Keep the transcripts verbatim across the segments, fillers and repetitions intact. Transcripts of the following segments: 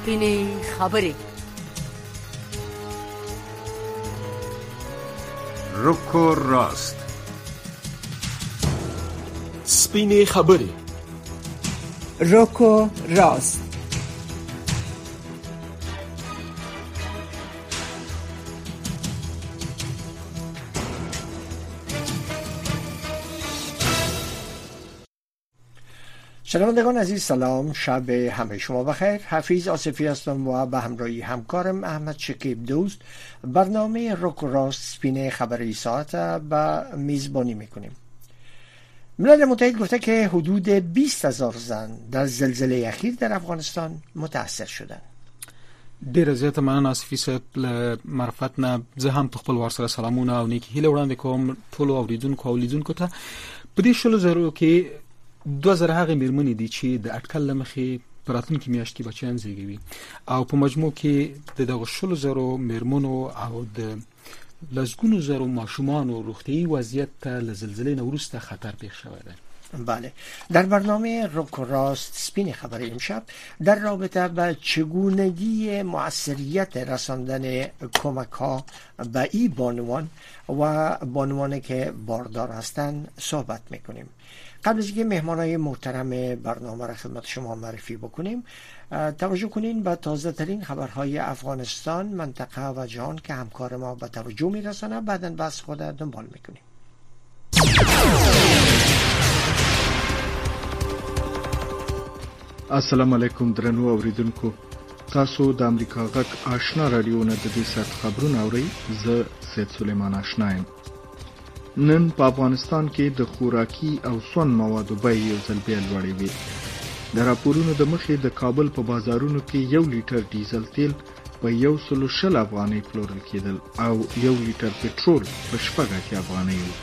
سپینې خبرې. رک و راست. سپینې خبرې. رک و راست. شنوندگان عزیز سلام، شب همه شما بخیر. حفیظ آصفی هستم و به همراهی همکارم احمد شکیب دوست برنامه رک و راست سپینه خبری ساعت به میزبانی میکنیم. ملل متحد گفته که حدود بیست هزار زن در زلزله اخیر در افغانستان متاثر شدند. ډیره زیاته مننه آصفي صاحب له معرفت نه. زه هم په خپل وار سره سلامونه او نیکی هیله وړاندې کوم ټولو اوریدونکو او لیدونکو ته. په دې شلو زرو کې دوه زره هغه میرمنې دي چې د اټکل له مخې په راتلونکي میاشت کې بچیان زیږوي او په مجموع کې د دغه شلو زرو میرمنو او د لسګونو زرو ماشومانو روغتیایي وضعیت ته له زلزلې نه وروسته خطر پیښ شوی دی. بله، در برنامه رک و راست سپین خبری امشب در رابطه با چگونگی مؤثریت رساندن کمک ها به این بانوان و بانوانی که باردار هستند صحبت میکنیم. قبل از اینکه مهمانای محترم برنامه را خدمت شما معرفی بکنیم، توجه کنین به تازه ترین خبرهای افغانستان، منطقه و جهان که همکار ما به توجه میرسانه. بعداً بس خود دنبال میکنیم. السلام علیکم درنو اوریدونکو، تاسو د امریکا غږ آشنا رادیو نه د دې سات خبرونه اورئ. زه سید سلیمان آشنایم. نن په افغانستان کې د خوراکي او سون موادو بیې یو ځل بیا لوړې وې. د راپورونو د مخې د کابل په بازارونو کې یو لیټر ډیزل تیل په یو سلو شل افغانۍ پلورل کېدل او یو لیټر پټرول په شپږ اتیا افغانۍ و.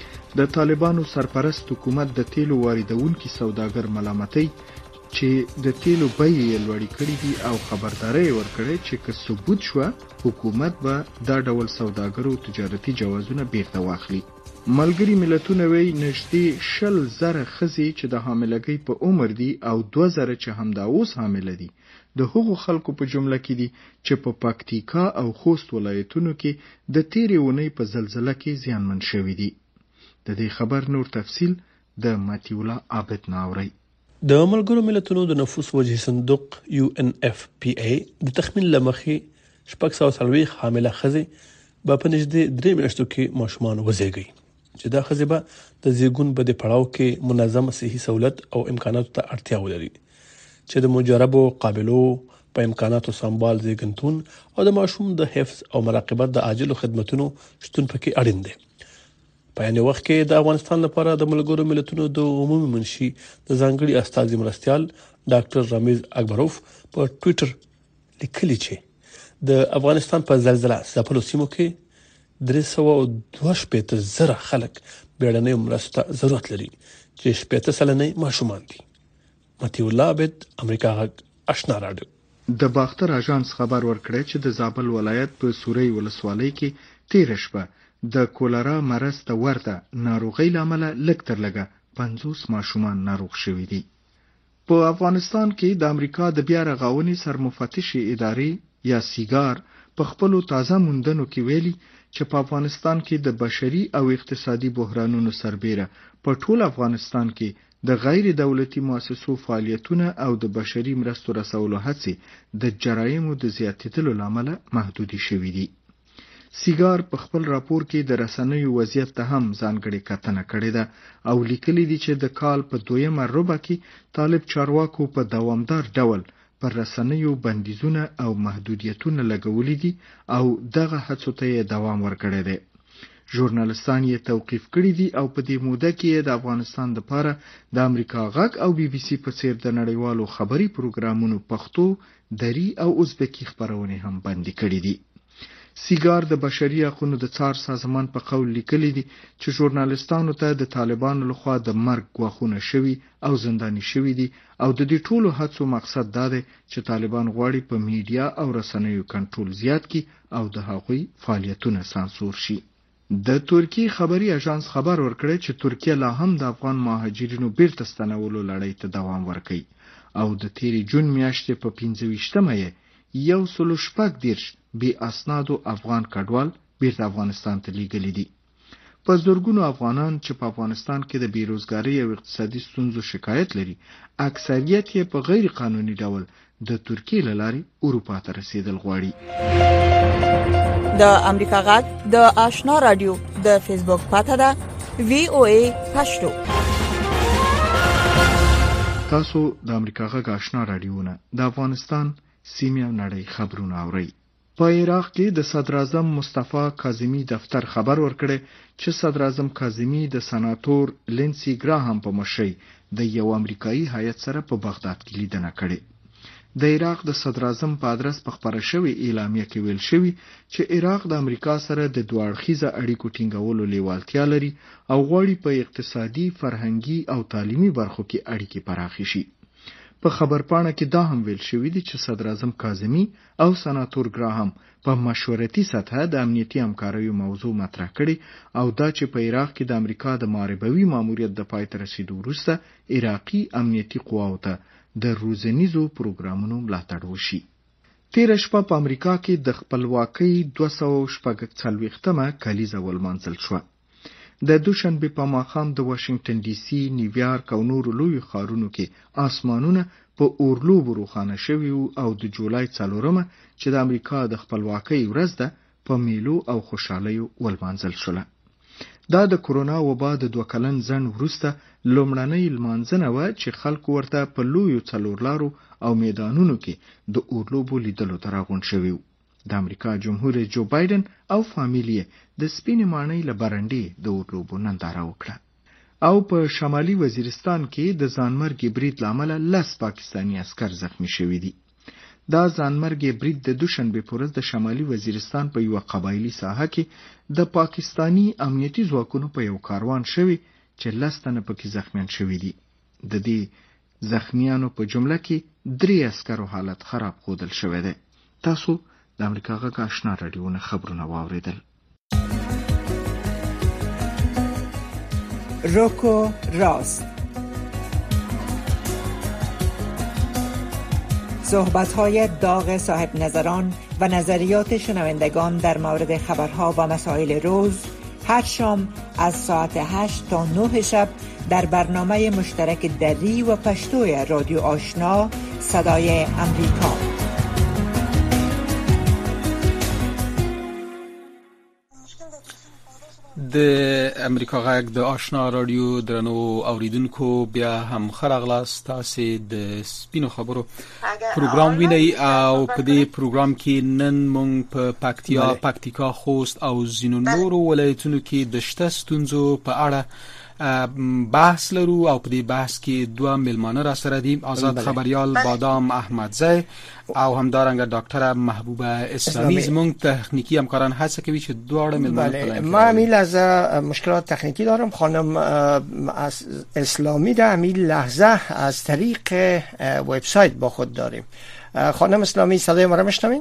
د طالبانو سرپرست حکومت د تیلو واردونکي سوداګر ملامتوي چې د تیلو بیې یې لوړې کړې دي او خبرداری یې ورکړې چې که ثبوت شوه حکومت به دا ډول سوداګرو تجارتي جوازونه بیرته واخلي. ملګري ملتونه وایي نږدې شل زره ښځې چې د حاملګۍ په عمر دي او دوه زره چې همدا اوس حامله دي د هغو خلکو په جمله کې دي چې په پکتیکا او خوست ولایتونو کې د تیرې اونۍ په زلزله کې زیانمن شوي دي. د دې خبر نور تفصیل د ماتیولا عابد نه اورئ. د ملګرو ملتونو د نفوس وجهي صندوق یو ان اف پی ای د تخمین لمخې شپږ سوه څلوېښت حامله ښځې به په نږدې درې میاشتو کې ماشومان وزیږوي چې دا ښځې به د زیږون په دې پړاو کې منظم صحي سہولت او امکاناتو ته اړتیا ولري چې د مجربو قابلو په امکاناتو سمبال زیږنتون او د ماشوم د حفظ او مراقبت د عاجلو خدمتونو شتون پکې اړین دی. په یعنی وخت کې د افغانستان لپاره د ملګرو ملتونو د عمومي منشي د ځانګړي استازي مرستیال ډاکټر رمیز اکبروف په ټوئیټر لیکلي چې د افغانستان په زلزلہ ځپلو سیمو کې درې سوه دوه شپېته زره خلک بیړنۍ مرستو ته ضرورت لري چې شپېته سلنه ماشومان دي. متي الله عابد، امریکا غږ آشنا رادیو. د باختر اژانس خبر ورکړی چې د زابل ولایت په سوري ولسوالۍ کې تیر شپه د کولرا مرض ته ورته ناروغۍ له امله لږ تر لږه پنځوس ماشومان ناروغ شوي دي. په افغانستان کې د امریکا د بیا رغونې سرمفتشي ادارې یا سیګار په خپلو تازه موندنو کې ویلي چې په افغانستان کې د بشري او اقتصادي بحرانونو سربیره په ټول افغانستان کې د غیر دولتي مؤسسو فعالیتونه او د بشري مرستو رسولو هڅې د جرایمو د زیاتېدلو له امله محدودې شوي دي. سیګار په خپل راپور کې د رسنیو وضعیت ته هم ځانګړې کتنه کړې ده او لیکلي دي چې د کال په دویمه ربع کې طالب چارواکو په دوامدار ډول پر رسنیو بندیزونه او محدودیتونه لګولي دي او دغه هڅو ته یې دوام ورکړی دی. ژورنالستان یې توقیف کړي دي او په دې موده کې د افغانستان لپاره د امریکا غږ او بي بي سي په څیر د نړیوالو خبري پروګرامونو پښتو، دری او ازبکی خبرونه هم بندي کړي دي. سیګار د بشري حقوقو د څار سازمان په قول لیکلي دي چې ژورنالستانو ته د طالبانو لخوا د مرګ غوښونه شوي او زنداني شوي دي او د دې ټولو هڅو مقصد دا دی چې طالبان غواړي په میډیا او رسنیو کنټرول زیات کړي او د هغوی فعالیتونه سانسور شي. د ترکیه خبري اژانس خبر ورکړی چې ترکیه لا هم د افغان مهاجرینو بیرته ستنولو لړۍ ته دوام ورکوي او د تیرې جون میاشتې په پنځه ویشتمه یې یو سلو شپږ دېرش بې اسنادو افغان کډوال بیرته افغانستان ته لیږلي دي. په زرګونو افغانان چې په افغانستان کې د بیروزګارۍ او اقتصادي ستونزو شکایت لري، اکثریت یې په غیر قانوني ډول د ترکیې له لارې اروپا ته رسیدل غواړي. د امریکا غږ د آشنا رادیو د فیسبوک پاته ده وی او ای پښتو. تاسو د امریکا غږ آشنا رادیوونه د افغانستان سیمې او نړۍ خبرونه اورئ. په عراق کې د صدر اعظم مصطفی کاظمی دفتر خبر ورکړی چې صدر اعظم کاظمی د سناتور لینسی ګراهام په مشرۍ د یو امریکایي هیئت سره په بغداد کې لیدنه کړې. د عراق د صدر اعظم په ادرس په خبره شوې اعلامیه کې ویل شوی چې عراق د امریکا سره د دوه اړخیزه اړیکو ټینګولو لیوالتیا لري او غواړي په اقتصادي، فرهنګي او تعلیمي برخو کې اړیکې پراخې شي. په خبرپاڼه کې دا هم ویل شوی دی چې صدر اعظم کاظمی او سناتور ګراهام په مشورتي سطحه د امنیتي همکاریو موضوع مطرح کړي او دا چې په عراق کې د امریکا د معربوي ماموریت د پای ته رسیدو وروسته عراقي امنیتي قواو ته د روزنیزو پروګرامونو ملاتړ وشي. تیره شپه په امریکا کې د خپلواکۍ دوه سوه شپږ څلوېښتمه کلیزه ولمانځل شوه. د دوشنبې په ماښام د واشنگټن ډي سي، نیویارک او نورو لویو ښارونو کې آسمانونه په اورلوبو روښانه شوي او د جولای څلورمه چې د امریکا د خپلواکۍ ورځ ده په میلو او خوشحالیو ولمانځل شوله. دا د کرونا وبا د دوه کلن ځنډ وروسته لومړنۍ لمانځنه وه چې خلکو ورته په لویو څلورلارو او میدانونو کې د اورلوبو لیدلو ته راغونډ شوي وو. د امریکا جمهور رئیس جو بایدن او فامیلیه د سپینې ماڼۍ له برنډې د اورلوبو ننداره وکړه. او په شمالي وزیرستان کې د ځانمرګي برید له امله لس پاکستاني عسکر زخمی شوي دي. دا ځانمرګي برید د دوشنبې په ورځ د شمالي وزیرستان په یوه قبایلي ساحه کې د پاکستاني امنیتي ځواکونو په یو کاروان شوی چې لس تنه پکې زخمیان شوي دي. د دې زخمیانو په جمله کې درې عسکرو حالت خراب ښودل شوی دی. تاسو د امریکا غږ آشنا رادیوونه خبرونه واوریدل. روکو راست، صحبت‌های داغ صاحب نظران و نظریات شنوندگان در مورد خبرها و مسائل روز هر شام از ساعت هشت تا نه شب در برنامه مشترک دری و پشتوی رادیو آشنا صدای امریکا. د امریکا غږ د آشنا رادیو درنو اوریدونکو بیا هم خراغلاست. تاسو د سپینو خبرو پروګرام وینئ او په دې پروګرام کې نن مونږ په پکتیا، پکتیکا، خوست او ځینو نورو ولایتونو کې د شته ستونزو په اړه بحث لرو او په دې بحث کې دوه ملمانه را سره دي. آزاد خبریال بادام احمدزی او همدارنګه ډاکټر محبوبه اسلامی زموږ تکنیکی همکاران هڅه کوي چې دواړه ملمانه. ما امیل از مشکلات تکنیکی دارم. خانم اسلامی در امیل لحظه از طریق وبسایت با خود داریم. خانم اسلامی صدای ما را میشنوین؟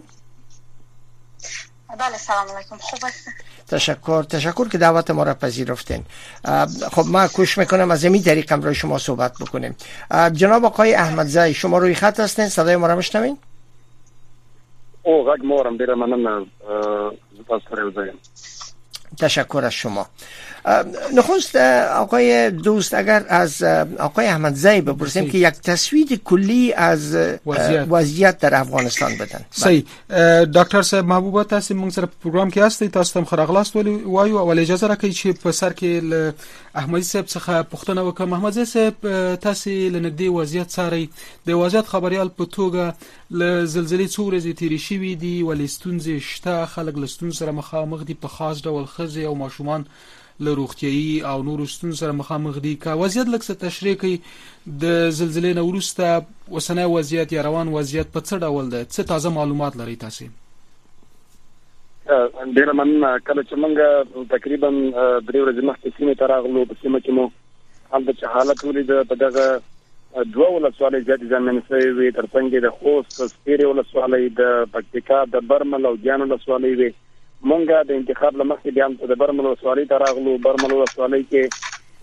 بله سلام علیکم، خوب هستین؟ تشکر تشکر که دعوت ما را پذیرفتین. خب ما کوشش میکنم از این طریق هم روی شما صحبت بکنیم. جناب آقای احمدزی شما روی خط هستین؟ صدای ما را میشنوین؟ او غږ مورم ډیره مننه تاسو سره وزایم. تشکر از شما. نخست آقای دوست اگر از آقای احمدزی بپرسیم که یک تصویر کلی از وضعیت, وضعیت در افغانستان بدن. صحیح. ډاکټر صاحب محبوبه تاسو موږ سره په پروګرام کې یاستئ، تاسو هم خراغلاست وایو او اجازه راکړئ چې په سر کې احمدزی صاحب څخه پوښتنه وکړم. احمدزی صاحب تاسو لنږدې وضعیت څارئ، د وضعیت خبريال په توګه ل زلزلې څو ورځې تیرې شوې دي، ولې ستونزې شته، خلک له ستونزو سره مخامخ دي، په خاص ډول ښځې او ماشومان له روغتیایي او نورو ستونزو سره مخامخ دي. که وضعیت لږ څه تشریح کړئ د زلزلې نه وروسته اوسنی وضعیت یا روان وضعیت په څه ډول ده، څه تازه معلومات لرئ تاسو؟ ډیره مننه. کله چې موږ تقریبا درې ورځې مخکې سیمې ته راغلو، په سیمه کې مو هلته چې حالت ولید په دغه دوه ولسوالۍ زیاتې زیانمنې شوې وې، تر څنګ د خوست، سپیرې ولسوالۍ، د پکتیکا، د برمل او جان ولسوالۍ وې. مونږه د انتخاب لمخې بیا د برمل ولسوالۍ ته راغلو. برمل ولسوالۍ کې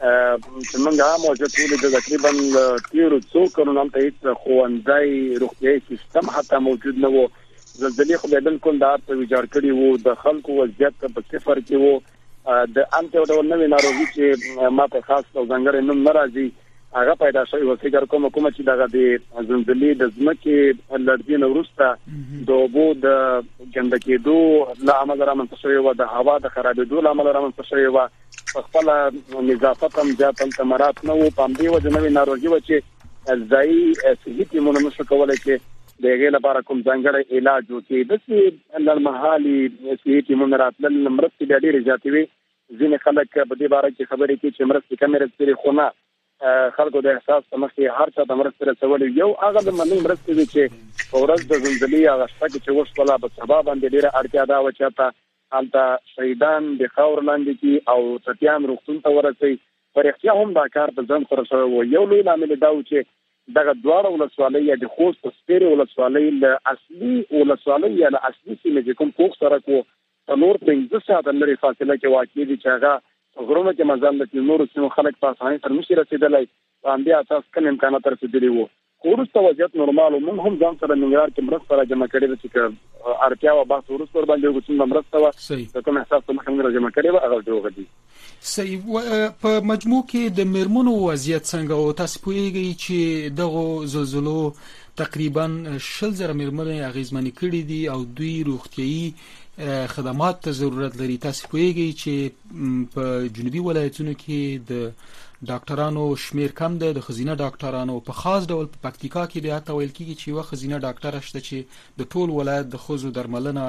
چې موږ هم موجود ولې د تقریبا تیرو څو کلونو ته هیڅ خوندای روغتیايي سیستم حتی موجود نه وو. زلزلې خو بالکل دا په ویجاړ کړی وو، د خلکو وضعیت په صفر کې وو. د انټي ډول نوې ناروغي چې ما په خاص او ځانګړي نوم ناراضي هغه پیدا شوی و. فکر کوم کوم چې دغه د زلزلې د ځمکې لړزې وروسته د اوبو د ګنده کېدو له امله رامنځته شوی و، د هوا د خرابېدو له امله رامنځته شوی و. په خپل نظافت هم زیات التمرات نه وو. په همدې وجه نوې ناروغي و چې ځایي صحي ټیمونه نشو کولی چې د هغې لپاره کوم ځانګړی علاج وکړي. داسې لنډمهالي صحي ټیمونه راتلل، مرستې بیا ډېرې زیاتې وې. ځینې خلک په دې باره کې خبرې کوي چې مرستې کمې رسېدلې، خو نه، خلکو د احساس په مخې هر چا ته مرستې رسولې. یو هغه د منۍ مرستې وې چې په ورځ د زلزلې هغه شپه کې چې وشوله په سبا باندې ډېره اړتیا ده وه چې هلته هلته شهیدان د خاورو لاندې کړي او ټپیان روغتون ته ورسوي. په رښتیا هم دا کار په ځان سره شوی و. یو لوی لامل دا و چې دغه دواړه ولسوالۍ یا د خوست په سپیرې ولسوالۍ له اصلي ولسوالۍ یا له اصلي سیمې چې کوم پوخ سړک و څلور پنځه ساعته لرې فاصله کې واقع دي چې هغه په غرونو کې مزل ده چې نورو سیمو خلک په اسانۍ سره نشي رسېدلی. په همدې اساس کم امکانات رسېدلي وو. خو وروسته وضعیت نورمال و. موږ هم ځان سره ننګرهار کې مرسته راجمع کړې ده چې که اړتیا وه بحث وروسته ورباندې وکړو. څومره مرسته وه د کوم احساس په مخه موږ راجمع کړې وه هغه دروغ دي. صحیح. په مجموع کې د میرمنو وضعیت څنګه او تاسو پوهیږئ چې دغه زلزلو تقریبا شل زره میرمنې اغیزمنې کړي دي او دوی روغتیايي خدمات ته ضرورت لري. تاسو پوهیږئ چې په جنوبي ولایتونو کې د ډاکټرانو شمیر کم ده، د ښځینه ډاکټرانو په خاص ډول په پکتیکا کې بیا ته ویل کېږي چې یوه ښځینه ډاکټره شته چې د ټول ولایت د ښځو درملنه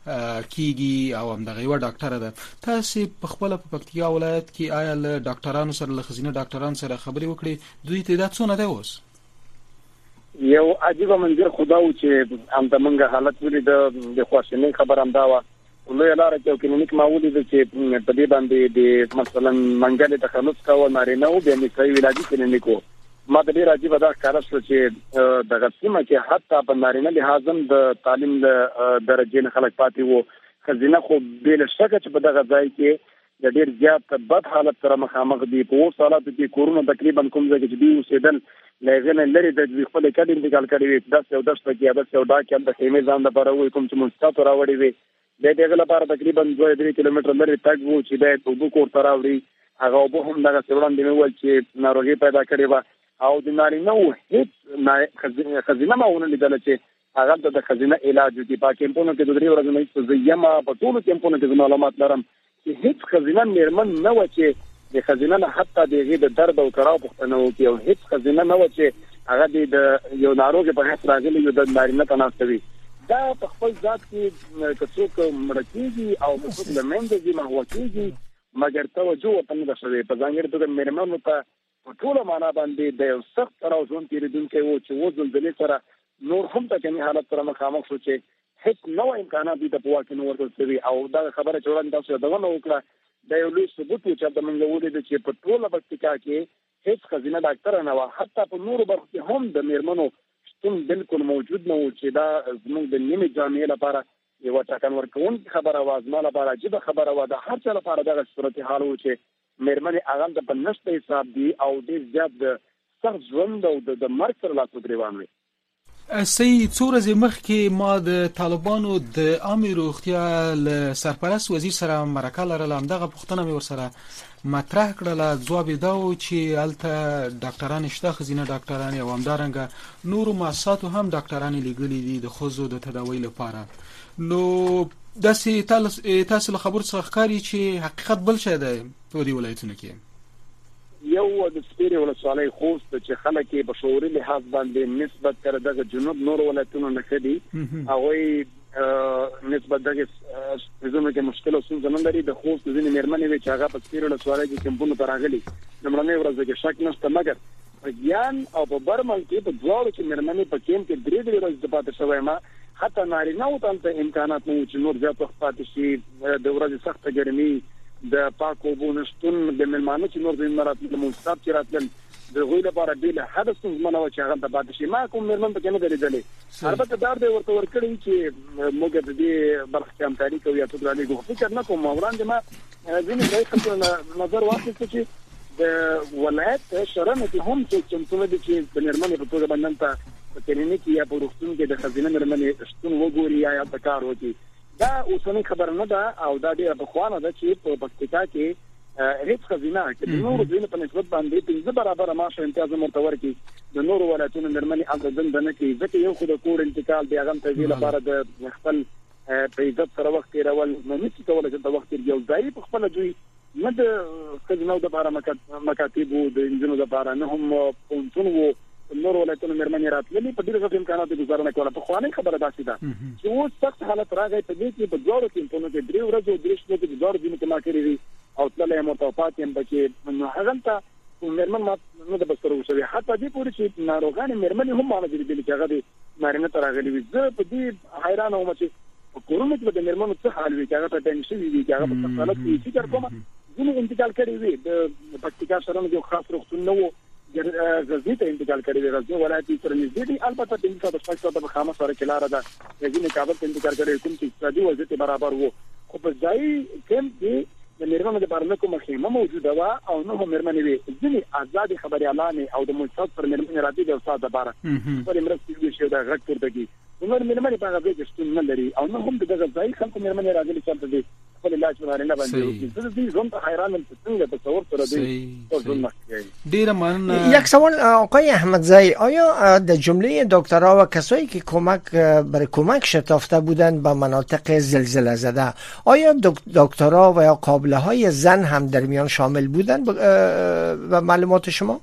کېږي او همدغه یوه ډاکټره ده. تاسې په خپله په پکتیکا ولایت کې آیا له ډاکټرانو سره له ښځینه ډاکټرانو سره خبرې وکړې؟ دوی تعداد څونه دی اوس؟ یو عجیبه منظر خو دا و چې همدا موږ حالت ولید. د خواشینۍ خبر همدا وه. لویه لاره کې یو کلینیک ما ولید چې په دې باندې د مثلا منګلې تخلص کوه نارینه و، بیا نسایي ولادي کلینیک و. ما ته ډېر عجیبه دا ښکاره شوه چې دغه سیمه کې حتی په نارینه لحاظ هم د تعلیم له درجې نه خلک پاتې وو. ښځینه خو بې له شکه چې په دغه ځای کې د ډېر زیات بد حالت سره مخامخ دي. په اوس حالاتو کې کورونه تقریبا کوم ځای کې چې دوی اوسېدل له هغې نه لرې د دوی خپلې کډې انتقال کړې وې. داسې یو دښته کې یا داسې یو ډاګ کې هلته خیمې ځان لپاره وې کوم چې منشتاتو راوړې وې. بیا د هغې لپاره تقریبا دوه درې کیلومتره لرې تګ و چې باید اوبه کور ته راوړي. هغه اوبه هم دغسې وړاندې مې وویل چې ناروغي پیدا کړې وه. او د نارینه و هېڅ ښځینه ما ونه لیدله چې هغه ته د ښځینه علاج وکړي. په کیمپونو کې د درې ورځو نه هېڅ زه یم په ټولو کیمپونو کې زه معلومات لرم چې هېڅ ښځینه مېرمن نه وه چې د ښځینه نه حتی د هغې د درد او کړاو پوښتنه وکړي، او هېڅ ښځینه نه وه چې هغه دې د یو ناروغې په حیث راغلي وي د نارینه ته ناسته وي. دا په خپل ذات کې که څوک مړه کېږي او که څوک له منځه ځي محوه کېږي، مګر توجه ورته نه ده شوې. په ځانګړې توګه مېرمنو ته په ټوله معنا باندې د یو سخت تړاو ژوند تېرېدونکی و چې اوس زلزلې سره نور هم ټکني حالت سره مخامخ شو چې هېڅ نوی امکانات دوی ته په واک کې نه ورکړل شوي. او دغه خبره چې وړاندې تاسو یادونه وکړه دا یو لوی ثبوت و چې هلته موږ ولیدو چې په ټوله پکتیکا کې هېڅ ښځینه ډاکټره نه وه. حتی په نورو برخو کې هم د مېرمنو شتون بالکل موجود نه و چې دا زموږ د نیمې جامعې لپاره یوه ټاکن ورکوونکې خبره وه، زما لپاره عجیبه خبره وه. د هر چا لپاره دغه صورتحال و چې مېرمنې هغه هلته په نشته حساب دي او ډېر زیات د سخت ژوند او د مرګ سره لاس و ګرېوان وي. صحیح. څو ورځې مخکې ما د طالبانو د عامې روغتیا له سرپرست وزیر سره مرکه لرله. همدغه پوښتنه مې ورسره مطرح کړله. ځواب یې دا و چې هلته ډاکټران شته، ښځینه ډاکټرانې، او همدارنګه نورو مؤسساتو هم ډاکټرانې لېږلي دي د ښځو د تداوۍ لپاره. نو داسې تاسو له خبرو څخه ښکاري چې حقیقت بل شی دی په دې ولایتونو کې. یو د سپیرې ولسوالۍ خوست چې خلک یې په شعوري لحاظ باندې نسبت تر دغه جنوب نورو ولایتونو نه ښه دي، هغوی نسبت دغه څیزونو کې مشکل او ستونزه نه لري. د خوست ځینې مېرمنې وې چې هغه په سپیرې ولسوالۍ کې کیمپونو ته راغلي. لومړنۍ ورځ کې شک نشته، مګر په ګیان او په برمل کې په دواړو کې مېرمنې په کیمپ کې درې درې ورځې د پاتې شوی ما حتی نارینه‌وو ته هلته امکانات نه وو چې نور زیات وخت پاتې شي. د ورځې سخته ګرمي، د پاکو اوبو نشتون، د مېلمانه چې نور ځایونه راتلل، د منصب چې راتلل، د هغوی لپاره بې له حده ستونزمنه وه چې هغه هلته پاتې شي. ما کوم مېرمن پکې نه ده لیدلې. البته دا دی ورته ورکړی چې موږ د دې برخه کې همکاري کوو یا څوک رالېږو. فکر نه کوم. وړاندې ما ځینې ځایي خلکو نظر واخیسته چې د ولایت شرنه کې هم چې څنګه د چې د نرمنې په توګه باندې ته کلینیک یا په روغتون کې د خزینه نرمنې شتون وګوري یا د کار وکړي دا اوسنۍ خبر نه ده او دا ډیره په خوانه ده چې په پکتیکا کې هیڅ خزینه کې نور د په نسبت باندې پنځه برابر معاش امتیاز مرتور کی د نور ولایتونو نرمنې اندازن نه کوي ځکه یو خو د کور انتقال دی هغه ته لپاره د خپل په عزت سره وخت تیرول نو نشي کولای چې د وخت یو ځای په خپل دوی نه د خزینه د لپاره مکاتب او د انجنونو لپاره نه هم پونتونو نور ولایتونو نرمنې راتللې په ډیره امکانات د گزارنه کوله په خوانې خبره داسې ده چې اوس سخت حالت راغی په دې کې په دوه کې په نوې درې ورځې درې شپې د دوه دینه کې ما کړی او تللې متوفات هم بچي نو هغه ته نرمن ما نو د بستر وشوي حتی دې پورې چې ناروغان نرمنې هم باندې دي چې هغه د نارینه تر راغلي وي زه په دې حیران وم چې کورونا کې د نرمنو څه حال وي چې هغه ته ټینشن وي چې هغه په حالت کې فکر کوم ځینې انتقال کړی وي د پکتیکا سره یو خاص روغتون نه وو غزنی ته انتقال کړی دی غزنی ولایت سره نږدې دی البته د انتقال په څیر د خامه سره کلاره ده غزنی کابل ته انتقال کړی کوم چې اقتصادي وضعیت برابر وو خو په ځای کې د د نرمنو د بارنه کومه خیمه موجوده و او نو هم نرمنې وي ځینې آزاد خبري اعلان او د مستقل پر نرمنې راځي د استاد لپاره پر مرستې شي دا غږ پورته کی نو نرمنې په هغه کې ستون نه لري او نو هم د ځای خلکو نرمنې راځي چې دې خپل علاج ورانه نه باندې د دې زوم ته حیران ام څنګه تصور سره دی ډیر من یک سوال آقای احمدزایی آیا در جمله دکترها و کسایی که کمک برای کمک شتافته بودند به مناطق زلزله زده آیا دکترها و یا قابله های زن هم در میان شامل بودند و معلومات شما؟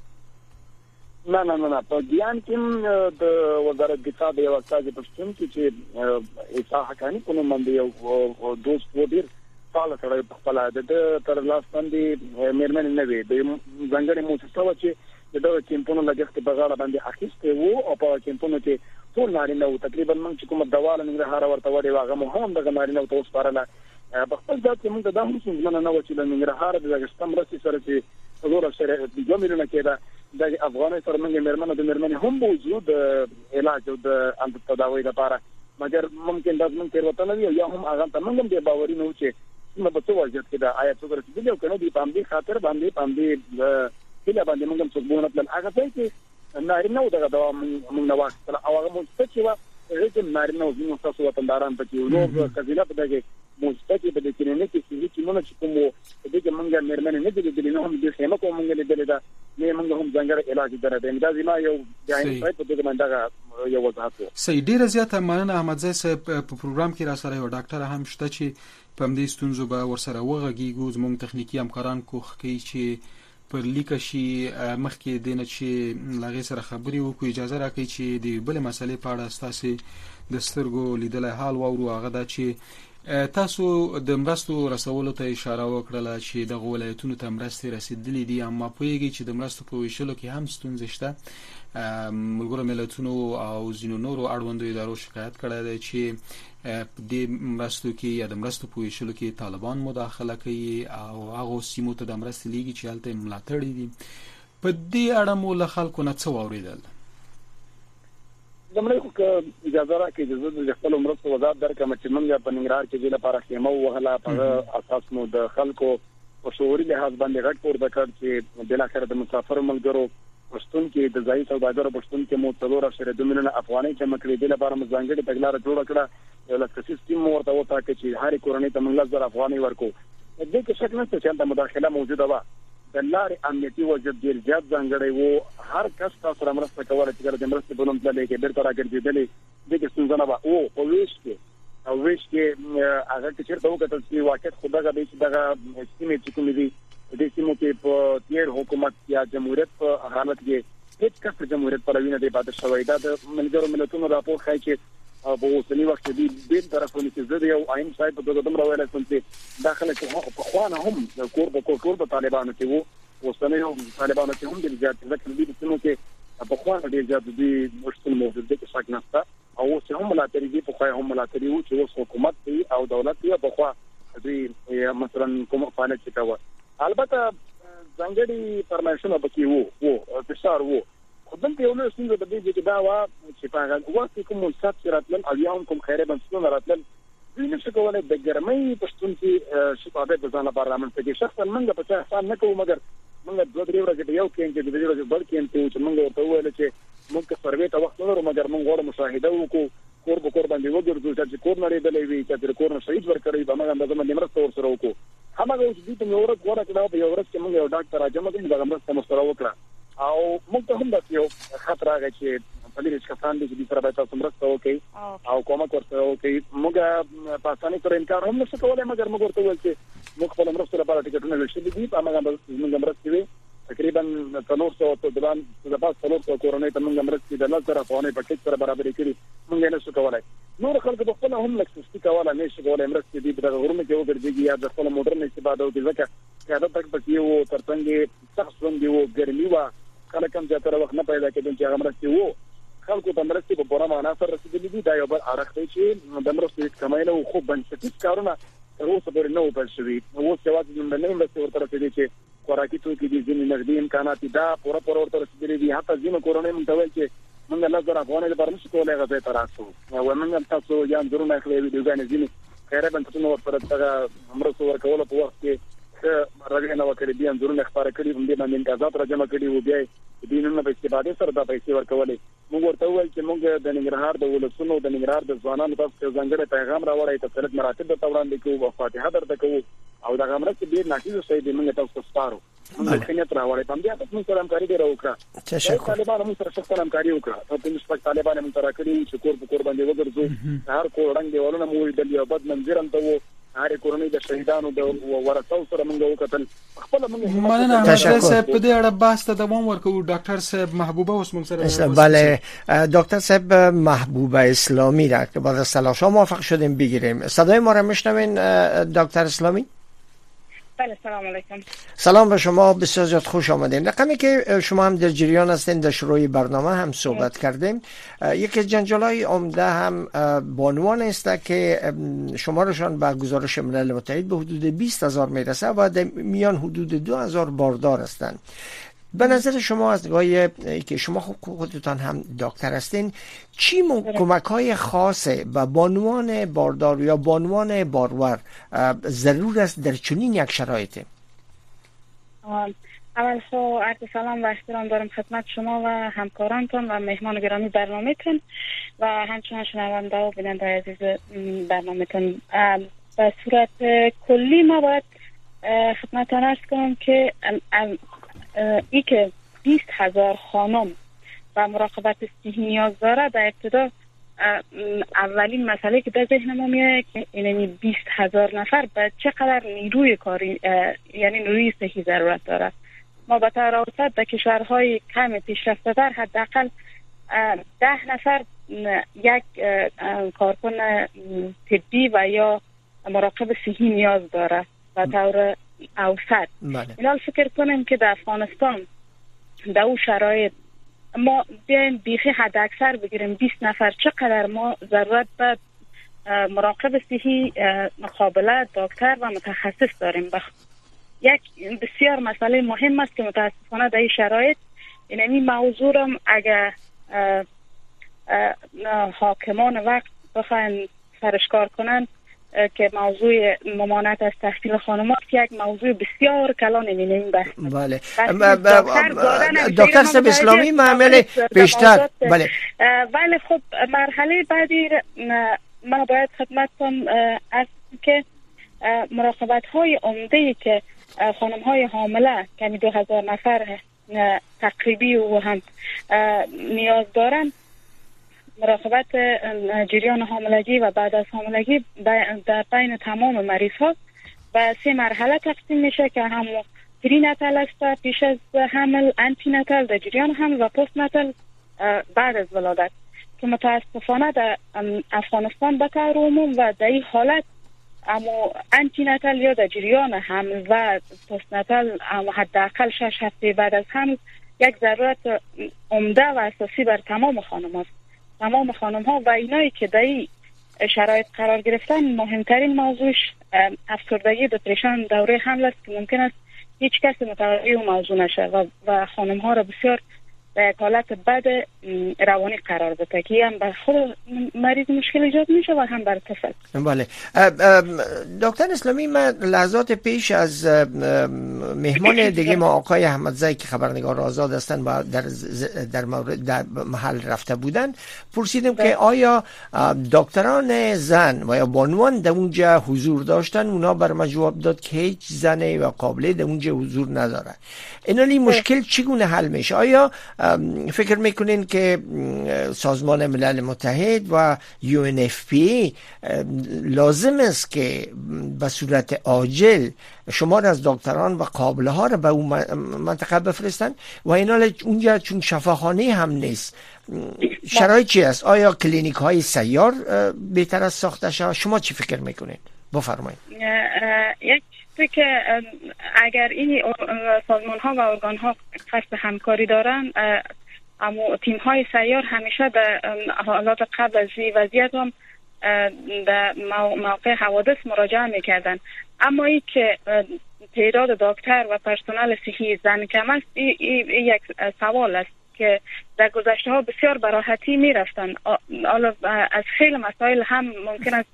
نه نه نه په دیان کې د وزارت دفاع د یو استاد پښتون کې چې ایسا حقانی په نوم باندې یو دوست و ډیر فعال سره په خپل د تر لاس باندې مېرمن نه وي د ځنګړې موسسه و چې د کیمپونو لګښت په غاړه باندې اخیسته وو او په کیمپونو کې ټول نارینه وو تقریبا موږ چې کوم دواله ننګرهار ورته وړي واغه مو هم د نارینه وو توسپارله په خپل ځای کې موږ د هم څنګه نه و چې د ننګرهار د لګښت مرستې سره چې زور سره د دوه میلیونه کېده د افغانستان سره موږ مېرمنو د مېرمنې هم موجود علاج او د انت تداوی لپاره مګر ممکن د موږ تیر وطن وی یا هم هغه ته موږ د باوري نه و چې موږ په څه وجه کې دا آیا څو ورته دی او کنه دی پام دي خاطر باندې پام دي کله باندې موږ څه بونه پلان هغه ځای کې نارینه و دغه دا موږ نو واخله او هغه موږ څه چې و رجم نارینه و زموږ تاسو وطنداران پکې نو کذیله په دغه مستقیم په دې کې نه کې چې موږ چې کوم د دې موږ مېرمنې نه دي د نه هم د خیمه کوم موږ لیدل دا نه موږ هم څنګه علاج درته دا زما یو ځای په دې باندې یو وضاحت صحیح ډیره زیاته مننه احمدزی صاحب په پروګرام کې را سره یو ډاکټر هم شته چې په دې ستونزو به ورسره وغږیږو زموږ تخنیکی همکاران کوخ کوي چې پر لیک شي مخکې دینه چې لغې سره خبري وکړو اجازه راکړي چې د بل مسلې په اړه تاسو د سترګو لیدل حال وورو هغه دا چې تاسو د مرستو رسولو ته اشاره وکړه چې د ولایتونو ته مرستې رسیدلې دي اما پوهیږي چې د مرستو په ویشلو کې هم ستونزې شته ملګرو ملتونو او ځینو نورو اړوندو ادارو شکایت کړی دی چې د مرستو کې یا د مرستو په ویشلو کې طالبان مداخله کوي او هغه سیمو ته د مرستې لیږي چې هلته ملاتړي دي په دې اړه مو له خلکو نه څه واورېدل زموږ خو اجازه راکړي چې د خپل مرستو وضاحت درکړم چې موږ په ننګرهار کې د لپاره خیمه وهله په اساس مو د خلکو په شعوري لحاظ باندې غټ پور وکړ چې بل اخر د مسافر ملګرو پښتون کې د ځای سوداګرو پښتون کې مو څلور اشاره دوه میلیونه افغانۍ چې مکړې د لپاره مزانګړي تګلارې جوړ کړه یو لکه سیستم ورته وتا چې هر کورنۍ ته موږ لږ افغانۍ ورکو د دې کې شک نشته چې د مداخله موجوده و د لارې امنیتي وجب ډیر زیات ځانګړی وو هر کس تاسو را مرسته کوله چې د مرستې په نوم تللی کې بیرته راګرځېدلې دغه ستونزه نه وه او په ویش کې او ویش کې هغه چې چېرته وکتل چې واقعیت خو دغه دی چې دغه سیمې چې کومې دي د سیمو کې په تیر حکومت یا جمهوریت په حالت کې هیڅ کس جمهوریت پلوي نه دی پاتې شوی دا د ملګرو ملتونو راپور ښایي چې په اوسنی وخت کې د دې طرفونو چې زه یو عین صاحب په دغه دومره ویل کوم چې داخله کې په خوانه هم کور په کور په طالبانو کې وو اوسنی هم طالبانو کې هم د زیات ځکه د دې څنو کې په خوانه ډیر زیات دي مشکل موجود دي چې څنګه نستا او اوس هم ملاتړي دي په خوای هم ملاتړي وو چې اوس حکومت دی او دولت دی په خوا دوی مثلا کوم فعالیت کوي البته ځنګړي پرمایشونه پکې وو وو فشار وو خدای ته یو له څنګه د دې چې دا وا چې په هغه وخت کې کوم مصاب راتلل او یو کوم خیره بنسونه راتلل دوی نشي کولای د ګرمۍ پښتون کې شفافیت د ځان لپاره رامنځته کړي شخصا موږ په څه احسان نه کوو مګر موږ دوه درې ورځې په یو کې چې د دې ورځې بل کې ته چې موږ ورته وویل چې موږ سروې ته وخت لرو مګر موږ غواړو مشاهده وکړو کور به کور باندې وګرځو چې کور نه لري وي چې کور نه شهید ورکړي به موږ اندازه باندې مرسته ورسره وکړو همغه چې دې ته یو ورځ غواړو چې یو ورځ چې موږ یو ډاکټر راځم چې دا مرسته مستره وکړه او موږ ته هم د یو خطر راغی چې په دې چې کسان دې چې سره به تاسو مرسته وکړي او کومک ورسره وکړي موږ په اسانۍ سره انکار هم نشو کولای مګر موږ ورته ویل چې موږ خپل مرسته لپاره ټیکټونه لشلې دي په هغه موږ مرسته وي تقریبا څلور سوه ته دلان د پاس څلور سوه کورنۍ ته موږ مرستې د لږ سره په پاکټ سره برابرې کړي موږ نه شو کولای نور خلک په خپل هم لکسستي کوله نه شي کولای مرستې دي په غرمه کې وګرځي یا د خپل موډرن استفاده وکړي ځکه چې دا تک پکې وو ترڅنګ سخت ژوند وو ګرمي وو خلک هم ځاتره وخت نه پیدا کېدل چې هغه مرستې وو خلکو ته مرستې په پوره معنا سره رسیدلې دي دا یو بل اړخ دی چې د مرستې کمایله او خو بنسټیز کارونه تر اوسه پورې نه وپل شوي اوس یوازې د نړۍ مرستې ورته رسېدلې چې خوراکي توکي دي ځینې نغدي امکانات دا پوره پوره ورته رسېدلې دي حتی ځینې کورنۍ مونږ ته ویل چې موږ له زر افغانۍ لپاره نشو کولای هغه ځای ته راسو او موږ تاسو یا انځورونه اخلي ویډیوګانې ځینې خیره بنسټونه ورسره دغه مرستو ورکولو په وخت کې راځي نو کړي دي انځورونه خبره کړي هم دې باندې امتیازات راجمع کړي وو بیا دې نن په استفاده سره دا پیسې ورکولې موږ ورته وویل چې موږ د ننګرهار د ولسونو د ننګرهار د ځوانانو تاسو څنګه پیغام راوړی ته سرت مراتب د وړاندې کوو او فاتحه درته کوو او دا غمره چې ډیر ناکیزه شي د موږ تاسو سپارو موږ خنیت راوړی په دې تاسو سره همکاري ډیر وکړه چې طالبان موږ سره څه همکاري وکړه او په نسبت طالبان موږ سره کړی چې کور په کور باندې وګرځو هر کور رنګ دیوالونه مو د یو بد منظر هم ته وو هر کورنۍ د شهیدانو د ورثو سره موږ وکتل خپل موږ مننه ډاکټر صاحب په دې اړه بحث ته دوام ورکوو ډاکټر صاحب محبوبه اوس موږ سره بله دکتر صاحب محبوبه اسلامی را که بعد از تلاش ها موافق شدیم بگیریم صدای ما را میشنوین دکتر اسلامی؟ بله سلام علیکم. سلام به شما بسیار زیاد خوش آمدین. رقمی که شما هم در جریان هستین در شروع برنامه هم صحبت کردیم یکی جنجالای عمده هم بانوان است که شمارشان به گزارش ملل متحد به حدود بیست هزار میرسه و در میان حدود دو هزار باردار هستند. به نظر شما از نگاه که شما خودتان هم دکتر هستین چی کمک های خاصه به بانوان باردار یا بانوان بارور ضرور است در چنین یک شرایطی؟ اول خو عرض سلام و احترام دارم خدمت شما و همکارانتان و مهمان گرامی برنامه‌تون و همچنین شنونده و بیننده عزیز برنامه‌تون. به صورت کلی ما باید خدمتتان عرض کنم که ای که بیست هزار خانم و مراقبت صحی نیاز داره در ابتدا اولین مسئله که در ذهن ما میاد که یعنی بیست هزار نفر به چقدر نیروی کاری یعنی نیروی صحی ضرورت داره. ما به طور اوسط در کشورهای کم پیشرفته تر حداقل ده نفر یک کارکن طبی و یا مراقب صحی نیاز داره به طور اوسط. اینا فکر کنیم که در افغانستان در اون شرایط ما بیایم بیخی حد اکثر بگیریم بیست نفر چقدر ما ضرورت به مراقب صحی مقابله دکتر و متخصص داریم. بخ... یک بسیار مسئله مهم است که متاسفانه در این شرایط این این موضوع را اگر اه اه حاکمان وقت بخواین سرشکار کنن که موضوع ممانعت از تحصیل خانم‌ها یک موضوع بسیار کلان این بحث. بله. دکتر صاحب اسلامی معامله بیشتر بله. ولی خب مرحله بعدی ما باید خدمتتون از که مراقبت‌های عمده‌ای که خانم‌های حامله که دو هزار نفر تقریبی و هم نیاز دارن مراقبت جریان حاملگی و بعد از حاملگی در بین تمام مریض ها و سه مرحله تقسیم میشه که هم پری نتال است پیش از حمل، انتی نتال در جریان حمل و پست نتال بعد از ولادت که متاسفانه در افغانستان به طور عموم و در این حالت اما انتی نتال یا در جریان حمل و پست نتال حداقل شش هفته بعد از حمل یک ضرورت عمده و اساسی بر تمام خانم است. تمام خانم ها و اینایی که در این شرایط قرار گرفتن مهمترین موضوعش افسردگی دپرشن دوره حمل است که ممکن است هیچ کس متوجه اون موضوع نشه و, و خانم ها را بسیار در یک حالت بد روانی قرار بده که هم بر خود مریض مشکل ایجاد میشه و هم بر طفل. بله دکتر اسلامی، من لحظات پیش از مهمان دیگه ما آقای احمدزی که خبرنگار آزاد هستن و در در مورد در محل رفته بودن پرسیدم که آیا دکتران زن و یا بانوان در اونجا حضور داشتن؟ اونا بر ما جواب داد که هیچ زنی و قابله در اونجا حضور نداره. اینالی مشکل چگونه حل میشه؟ آیا فکر میکنین که سازمان ملل متحد و یو ان اف پی لازم است که به صورت عاجل شمار از دکتران و قابله ها را به اون منطقه بفرستن و اینا اونجا چون شفاخانه هم نیست شرایط چی است؟ آیا کلینیک های سیار بهتر از ساخته شود؟ شما چی فکر میکنین؟ بفرمایید. یک چیزی که اگر این سازمان ها و ارگان ها قصد همکاری دارن، اما تیم های سیار همیشه در حالات قبل از این وضعیت هم در موقع حوادث مراجعه میکردن. اما این که تعداد دکتر و پرسنل صحی زن کم است، این یک سوال است که در گذشته ها بسیار براحتی میرفتن. حالا از خیلی مسائل هم ممکن است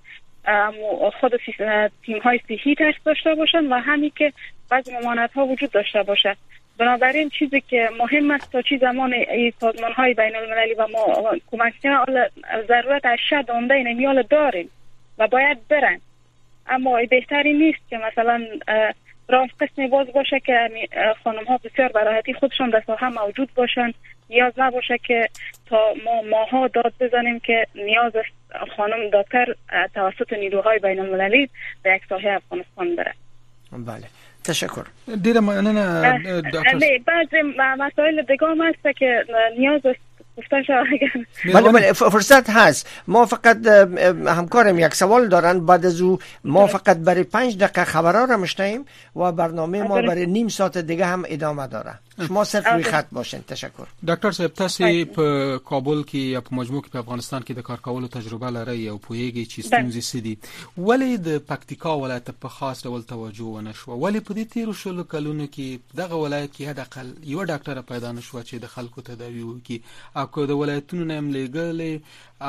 خود تیم های صحی تست داشته باشن و همین که بعضی ممانعت ها وجود داشته باشه. بنابراین چیزی که مهم است تا چی زمان این سازمان های بین المللی و ما کمک کنن، ضرورت اشد عمده این میال داریم و باید برن. اما بهتری نیست که مثلا راه قسمی باز باشه که خانم ها بسیار براحتی خودشون در ساحه موجود باشن، نیاز نباشه که تا ما ماها داد بزنیم که نیاز خانم دکتر توسط نیروهای بین المللی به یک ساحه افغانستان بره. بله، تشکر. دیره ممنون دکتر. بعضی مسائل دیگه هم هست که نیاز است گفتن شود. بله بله فرصت هست. ما فقط همکارم یک سوال دارن، بعد از او ما فقط برای پنج دقیقه خبرها را مشنیم و برنامه ما برای نیم ساعت دیگه هم ادامه داره. شما صرف روی خط باشین. تشکر. ډاکټر صاحب تاسو په کابل کې یا په مجموع کې په افغانستان کې د کار کولو تجربه لرئ او پوهیږئ چې ستونزې څه دي. ولې د پکتیکا ولایت په خاص ډول توجه ونه شوه؟ ولې په دې تیرو شلو کلونو کې دغه ولایت کې حداقل یو ډاکټر پیدا نه شوه چې د خلکو تداوي وکړي؟ او که د ولایتونو نه هم لېږلې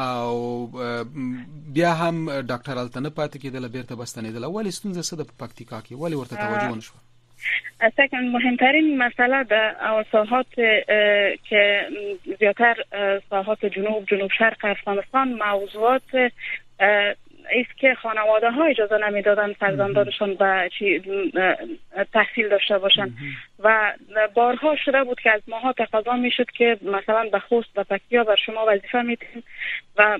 او بیا هم ډاکټر هلته نه پاتې کېدله، بیرته بستنېدله، ولې ستونزه څه ده په پکتیکا کې؟ ولې ورته توجه ونه شوه؟ اصلا مهمترین مسئله در ساحات که زیادتر ساحات جنوب جنوب شرق افغانستان موضوعات است که خانواده ها اجازه نمیدادن فرزندانشون به تحصیل داشته باشن و بارها شده بود که از ماها تقاضا میشد که مثلا به خوست و پکتیا بر شما وظیفه میدیم و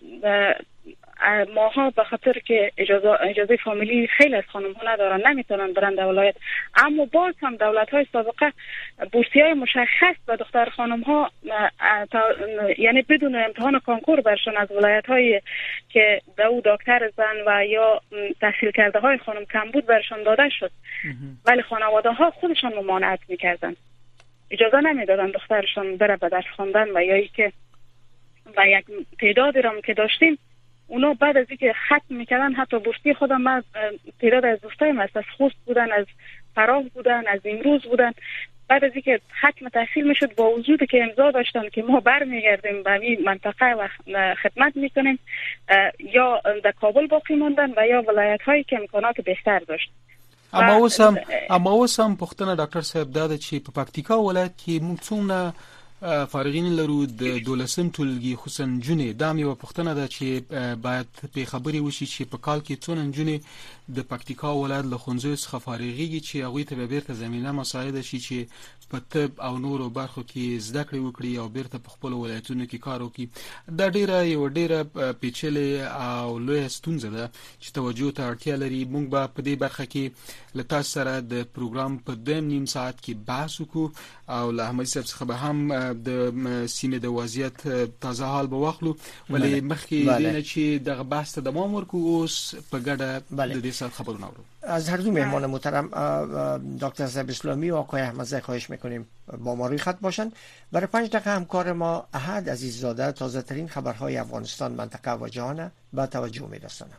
ماها به خاطر که اجازه اجازه فامیلی خیلی از خانم ها ندارن، نمیتونن برن در ولایت، اما باز هم دولت های سابقه بورسیه های مشخص به دختر خانم ها یعنی بدون امتحان کانکور برشون از ولایت های که دو دکتر زن و یا تحصیل کرده های خانم کم بود برشون داده شد، ولی خانواده ها خودشون ممانعت میکردن، اجازه نمیدادن دخترشون بره به درس خواندن و یا ای که و یک تعدادی را که داشتیم اونا بعد از اینکه ختم میکردن، حتی بورسی خودم من تعداد از دوستایم از خوست بودن، از فراغ بودن، از امروز بودن، بعد از اینکه ختم تحصیل میشد با وجودی که امضا داشتن که ما برمیگردیم به این منطقه و خدمت میکنیم، یا در کابل باقی موندن و یا ولایت هایی که امکانات بهتر داشت. اما اوس هم اما اوس هم پوښتنه ډاکټر صاحب دا ده چې په پکتیکا ولایت کې موږ څومره فارغین لرو د دولسم ټولګي خصوصا نجونې. دا هم یوه پوښتنه ده چې باید پرې خبرې وشي چې په کال کې څونه نجونې د پکتیکا ولایت له ښوونځیو څخه فارغېږي چې هغوی ته به بیرته زمینه مساعده شي چې په طب او نورو برخو کې زده کړې وکړي او بیرته په خپلو ولایتونو کې کار وکړي. دا ډېره یوه ډېره پیچلې او لویه ستونزه ده چې توجه ته اړتیا لري. موږ به په دې برخه کې له تاسو سره د پروګرام په دویم نیم ساعت کې بحث وکړو او له احمدي صاحب څخه به هم د سیمې د وضعیت تازه حال به واخلو، ولې مخکې دې نه چې دغه بحث ته دوام ورکړو اوس په ګډه د دې ساعت خبرونه اورو. از هر دو مهمان محترم دکتر صاحب اسلامی و آقای احمدزی خواهش میکنیم با ما روی خط باشن. برای پنج دقیقه همکار ما احد عزیززاده تازه ترین خبرهای افغانستان، منطقه و جهان به توجه میرسانم.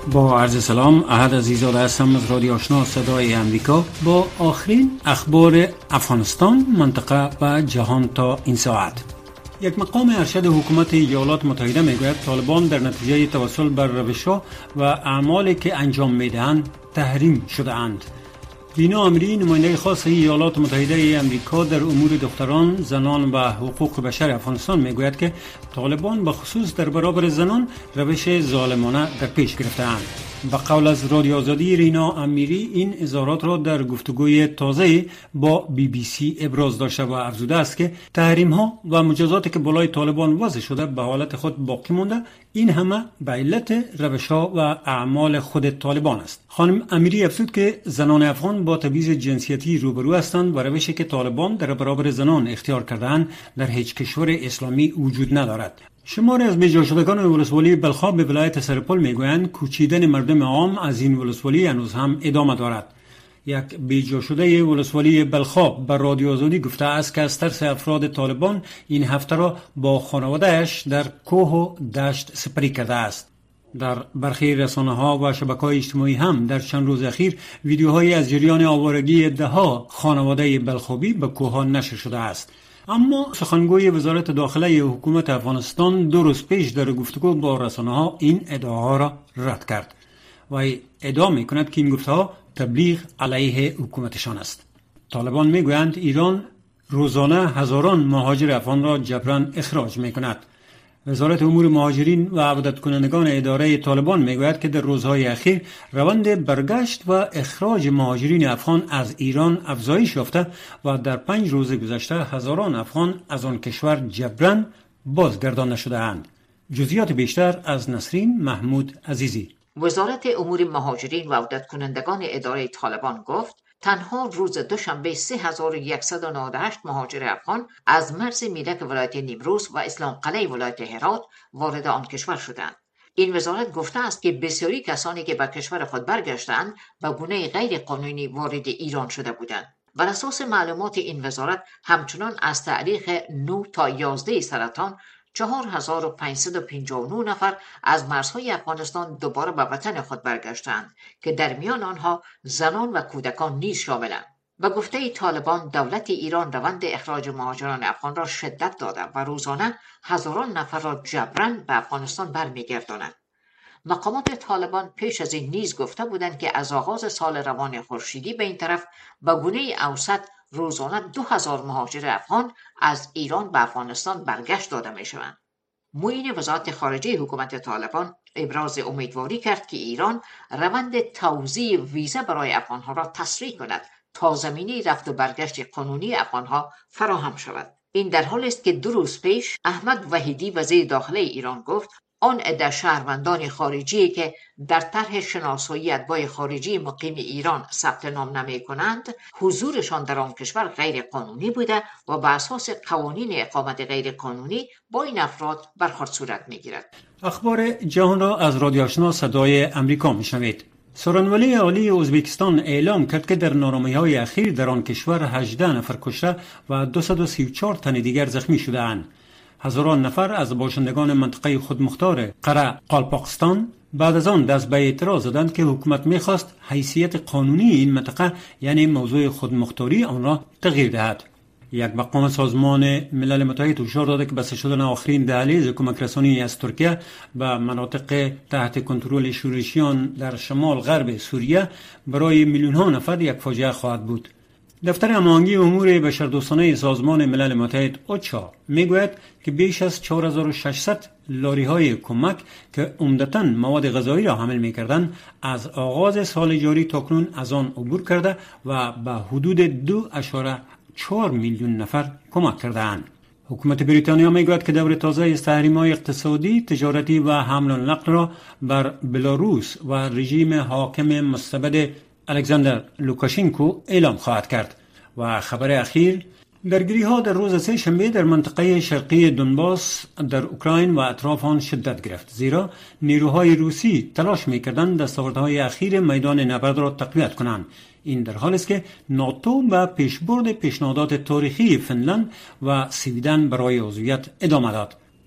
با عرض سلام، احد عزیزاده هستم از رادیو آشنا صدای امریکا با آخرین اخبار افغانستان، منطقه و جهان تا این ساعت. یک مقام ارشد حکومت ایالات متحده میگوید طالبان در نتیجه توسل بر روش‌ها و اعمالی که انجام میدهند تحریم شده اند. وینا امری، نماینده خاص ایالات متحده امریکا در امور دختران، زنان و حقوق بشر افغانستان میگوید که طالبان به خصوص در برابر زنان روش ظالمانه در پیش گرفته‌اند. به قول از رادیو آزادی، رینا امیری این اظهارات را در گفتگوی تازه با بی بی سی ابراز داشته و افزوده است که تحریم ها و مجازاتی که بالای طالبان وضع شده به حالت خود باقی مانده، این همه به علت روش ها و اعمال خود طالبان است. خانم امیری افزود که زنان افغان با تبعیض جنسیتی روبرو هستند و روشی که طالبان در برابر زنان اختیار کرده‌اند در هیچ کشور اسلامی وجود ندارد. شماری از بیجا شدگان ولسوالی بلخاب به ولایت سرپل میگویند کوچیدن مردم عام از این ولسوالی هنوز هم ادامه دارد. یک بیجا شده ولسوالی بلخاب بر رادیو آزادی گفته است که از ترس افراد طالبان این هفته را با خانواده‌اش در کوه و دشت سپری کرده است. در برخی رسانه‌ها و شبکه‌های اجتماعی هم در چند روز اخیر ویدیوهایی از جریان آوارگی ده‌ها خانواده بلخابی به کوه‌ها نشر شده است. اما سخنگوی وزارت داخله حکومت افغانستان دو روز پیش در گفتگو با رسانه‌ها این ادعاها را رد کرد و ادعا می‌کند که این گفته‌ها تبلیغ علیه حکومتشان است. طالبان می‌گویند ایران روزانه هزاران مهاجر افغان را جبران اخراج می‌کند. وزارت امور مهاجرین و عودت کنندگان اداره طالبان میگوید که در روزهای اخیر روند برگشت و اخراج مهاجرین افغان از ایران افزایش یافته و در پنج روز گذشته هزاران افغان از آن کشور جبران بازگردانده شده اند. جزئیات بیشتر از نسرین محمود عزیزی. وزارت امور مهاجرین و عودت کنندگان اداره طالبان گفت تنها روز دوشنبه سه هزار و صد و نود و هشت مهاجر افغان از مرز میلک ولایت نیمروز و اسلام قلعه ولایت هرات وارد آن کشور شدند. این وزارت گفته است که بسیاری کسانی که به کشور خود برگشتند به گونه غیر قانونی وارد ایران شده بودند. بر اساس معلومات این وزارت همچنان از تاریخ نه تا یازده سرطان چهار هزار و پانصد و پنجاه و نه نفر از مرزهای افغانستان دوباره به وطن خود برگشتند که در میان آنها زنان و کودکان نیز شاملند. به گفته طالبان دولت ایران روند اخراج مهاجران افغان را شدت داده و روزانه هزاران نفر را جبران به افغانستان برمیگرداند. مقامات طالبان پیش از این نیز گفته بودند که از آغاز سال روان خورشیدی به این طرف به گونه اوسط روزانه دو هزار مهاجر افغان از ایران به افغانستان برگشت داده می شوند. معین وزارت خارجه حکومت طالبان ابراز امیدواری کرد که ایران روند توزیع ویزا برای افغانها را تسریع کند تا زمینه رفت و برگشت قانونی افغانها فراهم شود. این در حالی است که دو روز پیش احمد وحیدی وزیر داخله ایران گفت آن عده شهروندان خارجی که در طرح شناسایی اتباع خارجی مقیم ایران ثبت نام نمی کنند حضورشان در آن کشور غیر قانونی بوده و به اساس قوانین اقامت غیر قانونی با این افراد برخورد صورت می گیرد. اخبار جهان را از رادیو آشنا صدای امریکا می شنوید. سخنگوی عالی ازبکستان اعلام کرد که در نارامی‌های اخیر در آن کشور هجده نفر کشته و دویست و سی و چهار تن دیگر زخمی شده‌اند. هزاران نفر از باشندگان منطقه خودمختار قره قالپاقستان بعد از آن دست به اعتراض زدند که حکومت می‌خواست حیثیت قانونی این منطقه یعنی موضوع خودمختاری آن را تغییر دهد. یک مقام سازمان ملل متحد هشدار داده که بسته شدن آخرین دهلیز کمک رسانی از ترکیه به مناطق تحت کنترل شورشیان در شمال غرب سوریه برای میلیون ها نفر یک فاجعه خواهد بود. دفتر هماهنگی امور بشردوستانه سازمان ملل متحد اوچا میگوید که بیش از چهار هزار و ششصد لاری های کمک که عمدتاً مواد غذایی را حمل می‌کردند از آغاز سال جاری تاکنون از آن عبور کرده و به حدود دو اشاره چهار میلیون نفر کمک کرده‌اند. حکومت بریتانیا میگوید که دور تازه از تحریم‌های اقتصادی، تجارتی و حمل و نقل را بر بلاروس و رژیم حاکم مستبد الکساندر لوکاشنکو اعلام خواهد کرد. و خبر اخیر، درگیری ها در روز سه شنبه در منطقه شرقی دونباس در اوکراین و اطراف آن شدت گرفت، زیرا نیروهای روسی تلاش می‌کردند دستاوردهای اخیر میدان نبرد را تقویت کنند. این در حالی است که ناتو به پیشبرد پیشنهادات تاریخی فنلند و سویدن برای عضویت ادامه داد.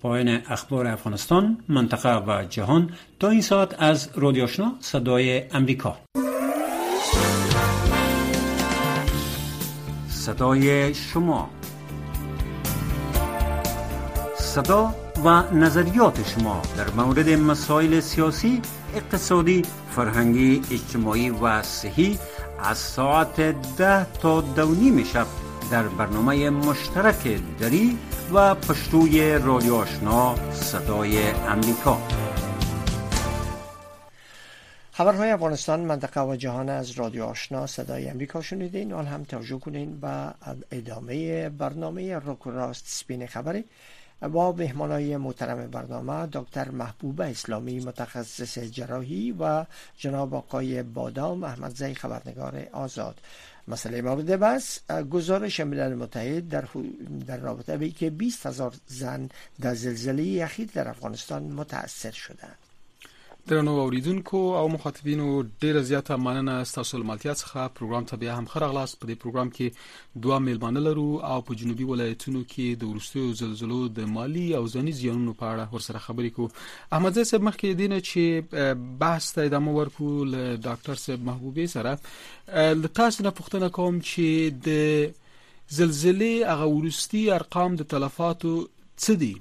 پایان اخبار افغانستان، منطقه و جهان تا این ساعت از رادیو آشنا صدای امریکا. صدای شما، صدا و نظریات شما در مورد مسائل سیاسی، اقتصادی، فرهنگی، اجتماعی و صحی از ساعت ده تا دو نیم شب در برنامه مشترک دری و پشتوی رادیو آشنا صدای امریکا. خبرهای افغانستان، منطقه و جهان از رادیو آشنا صدای امریکا شنیدین. آن هم توجه کنین به ادامه برنامه روک و راست سپین خبری با مهمانای محترم برنامه دکتر محبوبه اسلامی متخصص جراحی و جناب آقای بادام احمدزی خبرنگار آزاد. مسئله مورد بحث گزارش ملل متحد در در رابطه به که بیست هزار زن در زلزله اخیر در افغانستان متاثر شدند. درنو اوریدونکو او مخاطبینو ډیره زیاته مننه ستاسو له ملتیا څخه. پروګرام ته بیا هم ښه راغلاست. په دې پروګرام کې دوه میلمانه لرو او په جنوبي ولایتونو کې د وروستیو زلزلو د مالی او ځاني زیانونو په اړه ورسره خبرې کوو. احمدزی صاحب مخکې دینه چې بحث ته ادامه ورکړو له ډاکټر صاحب محبوبې سره، له تاسو نه پوښتنه کوم چې د زلزلې هغه وروستي ارقام د تلفاتو څه دي؟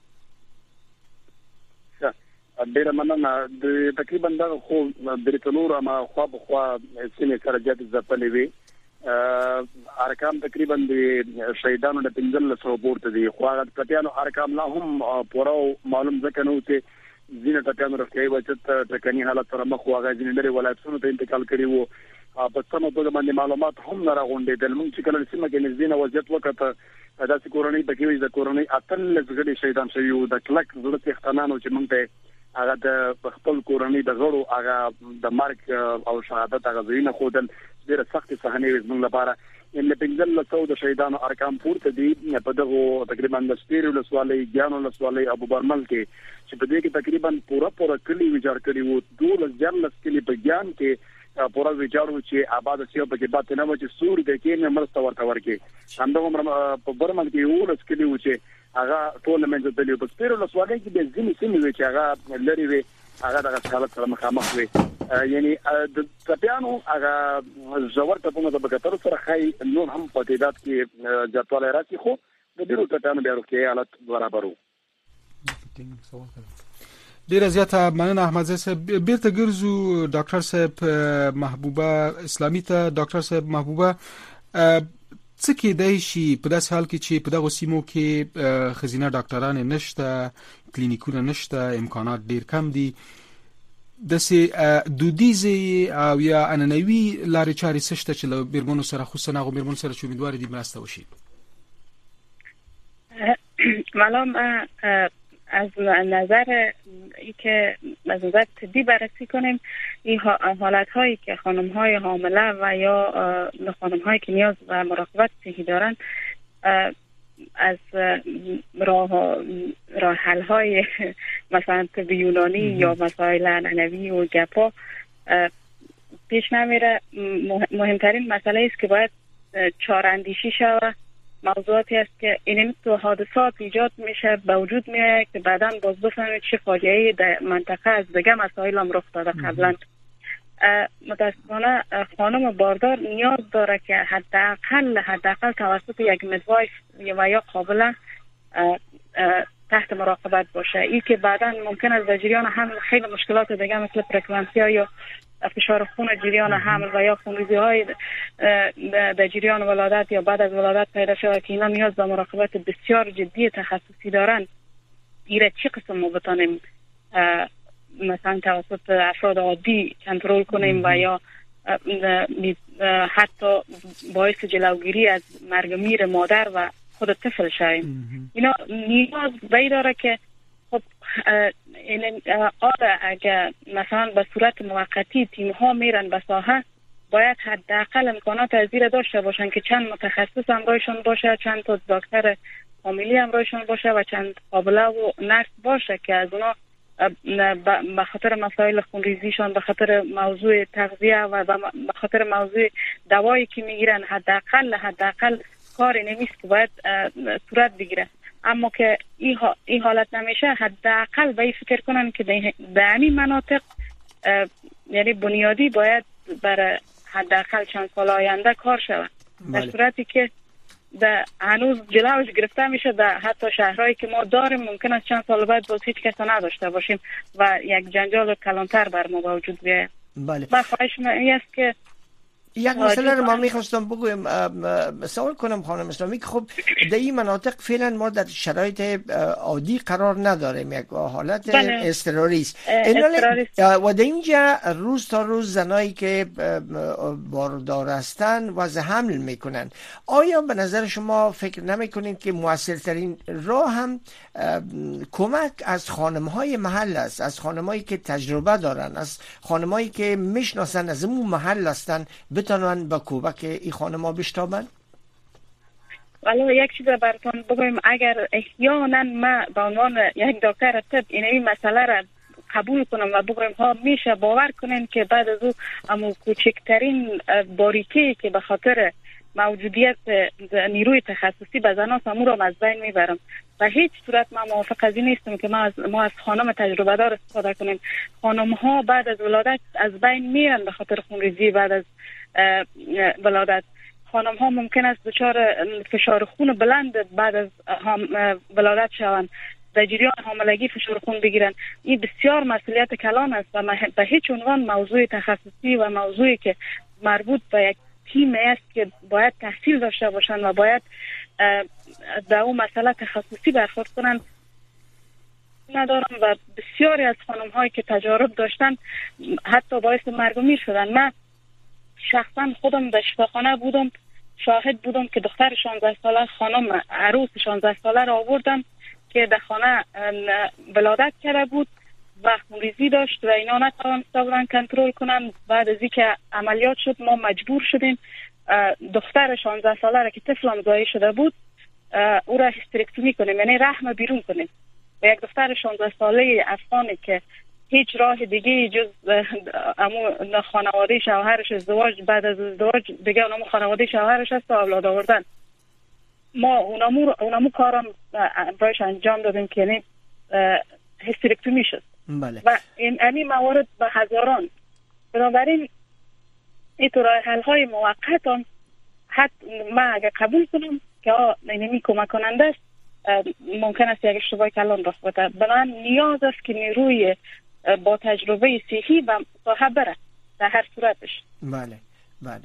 ډیره مننه. د تقریبا دغه خو بریتنور ما خو په خوا سیمه سره جات ځپلې وي. ارقام تقریبا د شهیدانو د پنځل سو پورته دي. خو هغه کټیانو ارقام لا هم پوره معلوم ځکه نو چې زینه ټکانو راځي چې ټکنی حالت سره مخ واغې ځینې لري ولایتونو ته انتقال کړي وو. په څنګه په باندې معلومات هم نه راغونډېدل. موږ چې کله سیمه کې نږدې وضعیت وکړه دا چې کورونی پکې وي د کورونی اتل زګړي شهیدان شوی وو. د کلک زړه تختانانو چې موږ ته هغه د خپل کورنۍ د غړو هغه د مرګ او شهادت هغه زینه خودل ډیره سخت صحنه وي زموږ لپاره. ان په پنځل لسو د شهیدانو ارقام پورته دي. په دغه تقریبا د سپیرو لسوالۍ ګانو لسوالۍ ابو برمل کې چې په دې کې تقریبا پورا پورا کلی ویجاړ کړي وو. دوه ځل کلی په ګان کې پورا ویجاړ و چې آباد سیو په کې بات نه و چې سور د کې نه مرسته ورته ورکې. همدغه په برمل کې یو لس کلی و چې هغه ټول منځ ته دی. په سپیرو لسوالۍ کې د ځینې سیمې وي چې هغه لري وي، هغه د حالت سره مخامخ وي. یعنی د تپیانو هغه زور ته په مطابق تر سره خای نور هم په تعداد کې ځاتواله راځي، خو د ډیرو تپیانو بیا روغتي حالت برابرو. ډیره زیاته مننه احمدزی صاحب. بیرته ګرځو ډاکټر صاحب محبوبه اسلامی ته. ډاکټر صاحب محبوبه څه کېدای شي په داسې حال کې چې په دغه سیمو کې خزینه ډاکټران نشته، کلینیکونه نشته، امکانات ډیر کم دي، داسې دودیزې او یا عنعنوي لارې چارې څه شته چې له میرمنو سره، خصوصا هغو میرمنو سره چې امیدوارې دي مرسته وشي؟ ملام از نظر ای که از نظر طبی بررسی کنیم این حالت هایی که خانم های حامله و یا خانم هایی که نیاز و مراقبت صحی دارن از راه راه حل های مثلا طب یونانی یا مسائل عنعنوی و گپا پیش نمیره. مهمترین مسئله است که باید چاراندیشی شود. موضوعاتی است که این تو حادثات ایجاد میشه به وجود میاد که بعداً باز بفهمید چه فاجعه‌ای در منطقه از دیگه مسائل هم رخ داده قبلا. متاسفانه خانم باردار نیاز داره که حداقل حداقل توسط یک مدوایف و یا قابله تحت مراقبت باشه. این که بعداً ممکن است در جریان حمل خیلی مشکلات دیگه مثل پرکلامسیا یا فشار خون جریان حمل و یا خونریزی های در جریان ولادت یا بعد از ولادت پیدا شود که اینا نیاز به مراقبت بسیار جدی تخصصی دارن. ایره چی قسم ما بتانیم مثلا توسط افراد عادی کنترل کنیم و یا حتی باعث جلوگیری از مرگ میر مادر و خود طفل شویم. اینا نیاز به داره که خب این آره اگر مثلا به صورت موقتی تیم ها میرن به ساحه باید حداقل امکانات از زیر داشته باشن که چند متخصص همراهشون باشه، چند تا دکتر فامیلی همراهشون باشه و چند قابله و نرس باشه که از اونا به خاطر مسائل خونریزیشان، به خاطر موضوع تغذیه و به خاطر موضوع دوایی که میگیرن حداقل حداقل کار نمیست که باید صورت بگیره. اما که این ای حالت نمیشه حداقل به این فکر کنن که در همین مناطق یعنی بنیادی باید برای حداقل چند سال آینده کار شود. در صورتی که در هنوز جلوش گرفته میشه در حتی شهرهایی که ما داریم ممکن است چند سال بعد باز هیچ کس نداشته باشیم و یک جنجال کلانتر بر ما وجود بیاید. بله. و خواهش من این است که یک مسئله رو ما میخواستم بگویم، سوال کنم خانم اسلامی که خب در این مناطق فعلا ما در شرایط عادی قرار نداریم، یک حالت اضطراری است و در اینجا روز تا روز زنایی که باردار هستند وضع حمل میکنن. آیا به نظر شما فکر نمیکنید که موثرترین راه هم کمک از خانمهای محل است، از خانمهایی که تجربه دارن، از خانمهایی که میشناسن، از اون محل هستن، بتونن با کمک این خانم‌ها بشتابن؟ ولی یک چیز براتون بگویم، اگر احیانا ما به عنوان یک دکتر طب این مسئله را قبول کنم و بگویم ها میشه، باور کنین که بعد از او اما کوچکترین باریکی که به خاطر موجودیت نیروی تخصصی به زنان امور را از بین میبرم. و هیچ صورت ما موافق از این نیستم که ما از ما از خانم تجربه دار استفاده کنیم. خانم ها بعد از ولادت از بین میرن به خاطر خونریزی بعد از ولادت. خانم ها ممکن است دچار فشار خون بلند بعد از ولادت شوند، در جریان حاملگی فشار خون بگیرن. این بسیار مسئولیت کلان است و به هیچ عنوان موضوع تخصصی و موضوعی که مربوط به یک تیم است که باید تحصیل داشته باشند و باید در اون مسئله تخصصی برخورد کنند ندارم. و بسیاری از خانم هایی که تجارب داشتن حتی باعث مرگ و میر شدن. من شخصا خودم در شفاخانه بودم، شاهد بودم که دختر شانزده ساله، خانم عروس شانزده ساله را آوردم که در خانه ولادت کرده بود و خونریزی داشت و اینا نتوانسته بودن کنترل کنن. بعد از اینکه عملیات شد ما مجبور شدیم دختر شانزده ساله را که طفل زایده شده بود او را هسترکتومی کنیم، یعنی رحم بیرون کنیم. و یک دختر شانزده ساله افغانی که هیچ راه دیگه جز امو خانواده شوهرش ازدواج، بعد از ازدواج دیگه اونمو خانواده شوهرش هست و اولاد آوردن، ما اونمو اونمو کارم برایش انجام دادیم که یعنی هسترکتومی شد. بله. و این همین موارد به هزاران. بنابراین این تو راه حل های موقت هم حتی ما اگر قبول کنم که اینمی کمک کننده است، ممکن است یک اشتباه کلان رخ بده. بنابراین نیاز است که نیروی با تجربه صحی و صاحب بره در هر صورتش. بله بله.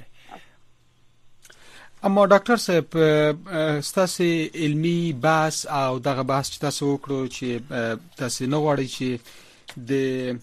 اما ډاکټر صاحب ستاسو علمی بحث او دغه بحث چې تاسو وکړو چې تاسو نه غواړئ چې د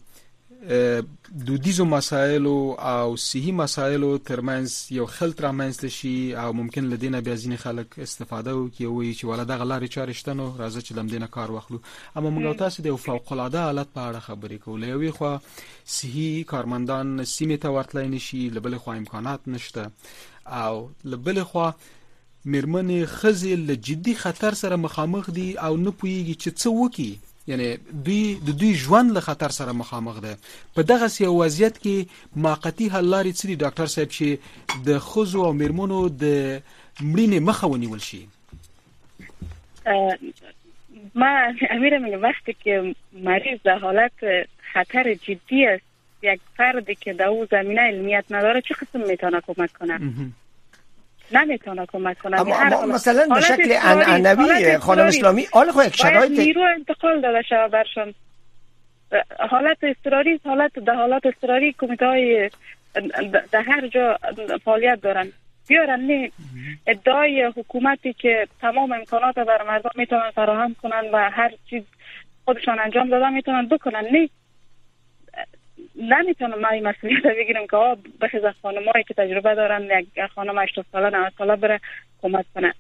دودیزو مسایلو او صحي مسایلو ترمنځ یو خلط رامنځته شي او ممکن لدینه بیا ځینې خلک استفاده وکړي او وایي چې ولا دغه لارې چارې شته نو راځه چې لمدینه کار واخلو. اما موږ تاسو د یو فوق العاده حالت په اړه خبرې کوو. له یوې خوا صحي کارمندان سیمې ته ورتلی نشي، له بلې خوا امکانات نشته او له بلې خوا میرمنې ښځې له جدي خطر سره مخامخ دي او نه پوهېږي چې څه وکړي. یعنی دوی د دوی ژوند له خطر سره مخامخ ده. په دغه یو وضعیت کې موقتی حل لارې څه دي ډاکټر صاحب چې د ښځو او میرمنو د مړینې مخه ونیول شي؟ ما امیر میگم وقتی که مریض در حالت خطر جدی است، یک فردی که در او زمینه علمیت نداره چه قسم میتونه کمک کنه؟ نمیتونه کمک کنه. اما مثلا به شکل عنعنوی خانم اسلامی حال خو یک شرایط نیرو انتقال داده شده برشان. حالت اضطراری، حالت در حالت اضطراری کمیته های در هر جا فعالیت دارن بیارن. نه ادعای حکومتی که تمام امکانات بر مردم میتونن فراهم کنن و هر چیز خودشان انجام دادن میتونن بکنن. نه نمیتونم ما این مسئولیت رو بگیرم که آه بخیز از خانمایی که تجربه دارن یک خانم هشتاد ساله نود ساله بره کمک کنه.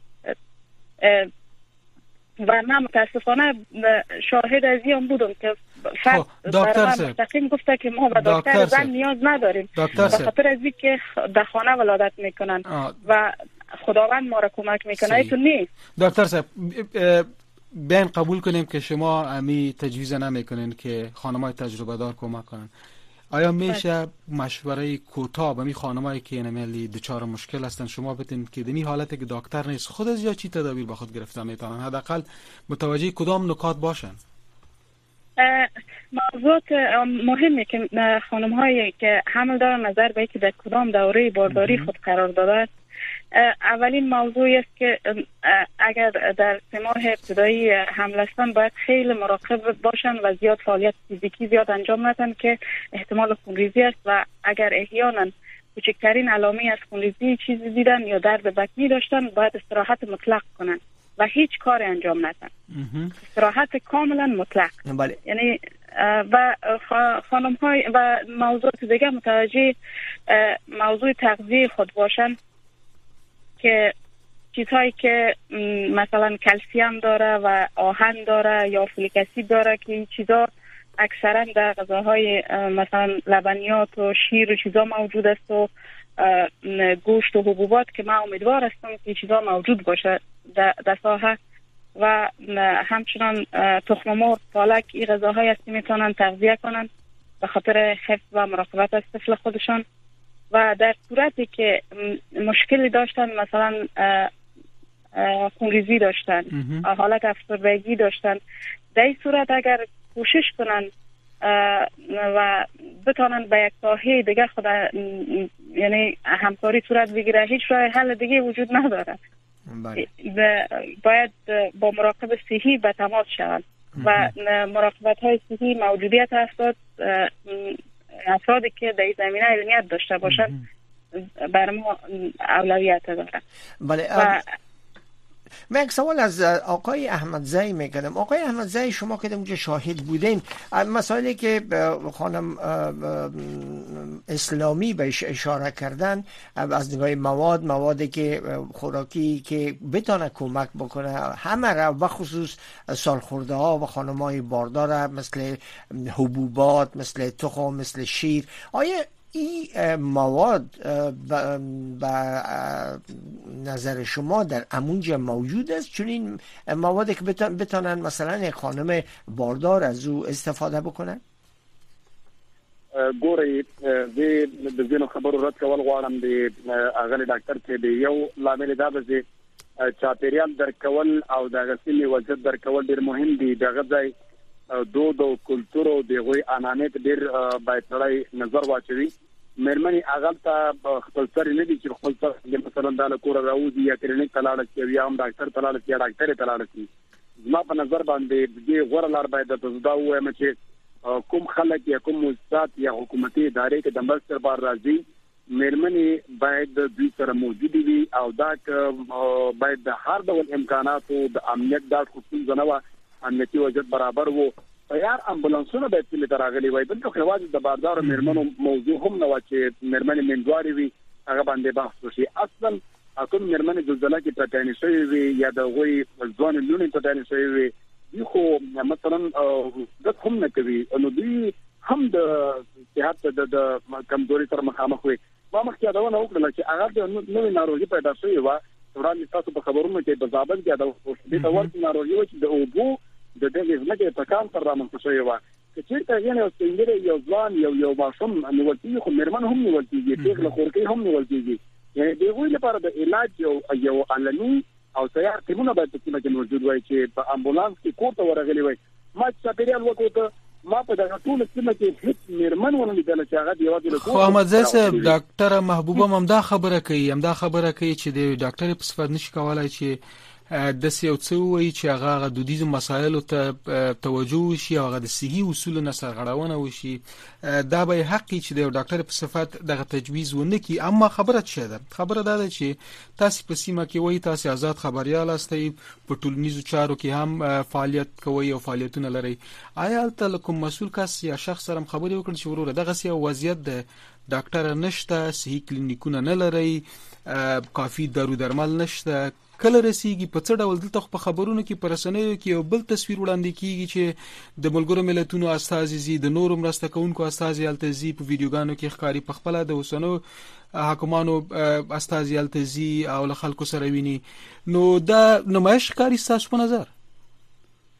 و من متاسفانه شاهد از این بودم که فرد برای مستقیم گفته که ما به دکتر زن نیاز نداریم به خاطر از این که در خانه ولادت میکنن و خداوند ما را کمک میکنه. ای تو نیست. دکتر صاحب بیان قبول کنیم که شما امی تجویز نمیکنین که خانمای تجربه دار کمک کنن، آیا میشه مشوره کوتاه به می خانمایی که نمیلی دچار مشکل هستن شما بتین که دمی حالتی که دکتر نیست خود از یا چی تدابیر به خود گرفته میتونن حداقل متوجه کدام نکات باشن؟ موضوعات مهمه که خانم هایی که حمل دارن نظر به که در کدام دوره بارداری خود قرار داده. اولین موضوعی است که اگر در سه ماه ابتدایی حمل هستن باید خیلی مراقب باشن و زیاد فعالیت فیزیکی زیاد انجام ندن که احتمال خونریزی است و اگر احیانا کوچکترین علامه از خونریزی چیزی دیدن یا درد بطنی داشتن باید استراحت مطلق کنن و هیچ کار انجام ندن. استراحت کاملا مطلق. بله. یعنی و خانم های و موضوعات دیگه متوجه موضوع تغذیه خود باشن که چیزهایی که مثلا کلسیم داره و آهن داره یا فولیک اسید داره که این چیزا اکثرا در غذاهای مثلا لبنیات و شیر و چیزا موجود است و گوشت و حبوبات که من امیدوار هستم که چیزا موجود باشه در ساحه و همچنان تخم مرغ، پالک، این غذاهای هستی میتونن تغذیه کنن به خاطر حفظ و مراقبت از طفل خودشان. و در صورتی که مشکلی داشتن مثلا خونریزی داشتن حالت افسردگی داشتن در این صورت اگر کوشش کنن و بتونن به یک ساحه دیگه خود یعنی همکاری صورت بگیره هیچ راه حل دیگه وجود نداره. باید با مراقب صحی به تماس شوند و مراقبت های صحی موجودیت افراد افرادی که در این زمینه علمیت داشته باشن بر ما اولویت داره. بله. و من یک سوال از آقای احمدزی میکنم. آقای احمدزی شما که اونجا شاهد بودین مسائلی که خانم اسلامی بهش اشاره کردن از نگاه مواد موادی که خوراکی که بتونه کمک بکنه همه را بخصوص سالخورده ها و خانم های باردار مثل حبوبات مثل تخم مثل شیر آیا این مواد به نظر شما در امونجا موجود است چون این موادی که بتانن مثلا یک خانم باردار از او استفاده بکنن؟ ګورئ زه د ځینو خبرو رد کول غواړم د اغلی ډاکټر کې د یو لامل دا به چې چاپیریال درکول او د غسیل وضعیت درکول ډېر مهم دي. دغه ځای دود او کلتور او دغه انانیت ډېر باید سړی نظر واچوي. مېرمنې هغه ته خپل سر نه دي چې خپل سر مثلا د کور راوځي یا کلینیک ته لاړ شي یا هم ډاکټر ته لاړ شي یا ډاکټر ته لاړ شي. زما په نظر باندې د غوړ لار باید د دا وایم چې کوم خلک یا کوم مؤسسات یا حکومتي ادارې کې د مرستر بار راځي مېرمنې باید د دوی سره موجود وي او دا باید د هر ډول امکاناتو د امنیت د خصوصي ځنوا امنیتي وضعیت برابر وو. تیار امبولانسونه باید چې راغلي وای بلکې خواږه د باردار مېرمنو موضوع هم نه و چې مېرمنې منځواري وي هغه باندې بحث وشي. اصلا کوم مېرمنې د ځلا کې پټاینې شوی وي یا د غوي ځوان لونې پټاینې شوی وي یو خو مثلا د هم نه کوي نو دوی هم د صحت د کمزوري سره مخامخ وي. ما مخکې دا ونه وکړل چې هغه د نوې ناروغي پیدا شوې و وړاندې تاسو په خبرونو کې د ځابل کې دا د ورته ناروغي و چې د اوبو د دغه ځمکې په کام تر رامنځته شوې و چې چیرته یې یو څنګه یو ځوان یو یو ماشوم نیولتي خو مېرمن هم نیولتي پیغله خورکي هم نیولتي یعنی دغه لپاره د علاج یو یو علني او سیار ټیمونه باید په کې موجود وای چې په امبولانس کې کوټه ورغلي وای. ما چې پیریال وکړه ما په دغه ټول سیمه کې هیڅ مېرمن ونه لیدل چې هغه دیوازې له خو احمدزی صاحب ډاکټر محبوبه هم دا خبره کوي هم دا خبره کوي چې د ډاکټر په صفت نشي کولای چې د سیو څو وی چې هغه د دودیزو مسایلو ته توجه وشي او هغه د صحي اصولو سرغړونه وشي دا به حق چې د ډاکټر په صفت دغه تجویز ونکي. اما خبره څه ده؟ خبره دا ده چې تاسو په سیمه کې وای تاسو آزاد خبريال استئ په ټولنیزو چارو کې هم فعالیت کوي او فعالیتونه لري. آیا تل کوم مسول کس یا شخص سره خبرې وکړي چې وروره دغه سی وضعیت د ډاکټر نشته صحي کلینیکونه نه لري کافي دارو درمل نشته کله رسیږي په څه ډول دلته په خبرونو کې پرسنوي کې یو بل تصویر وړاندې کیږي چې د ملګرو ملتونو استازي زی د نورو مرسته کوونکو استازي التزي په ویډیوګانو کې ښکاری په خپل د وسنو حکومانو استازي التزي او له خلکو سره ویني نو دا نمایش ښکاری تاسو په نظر؟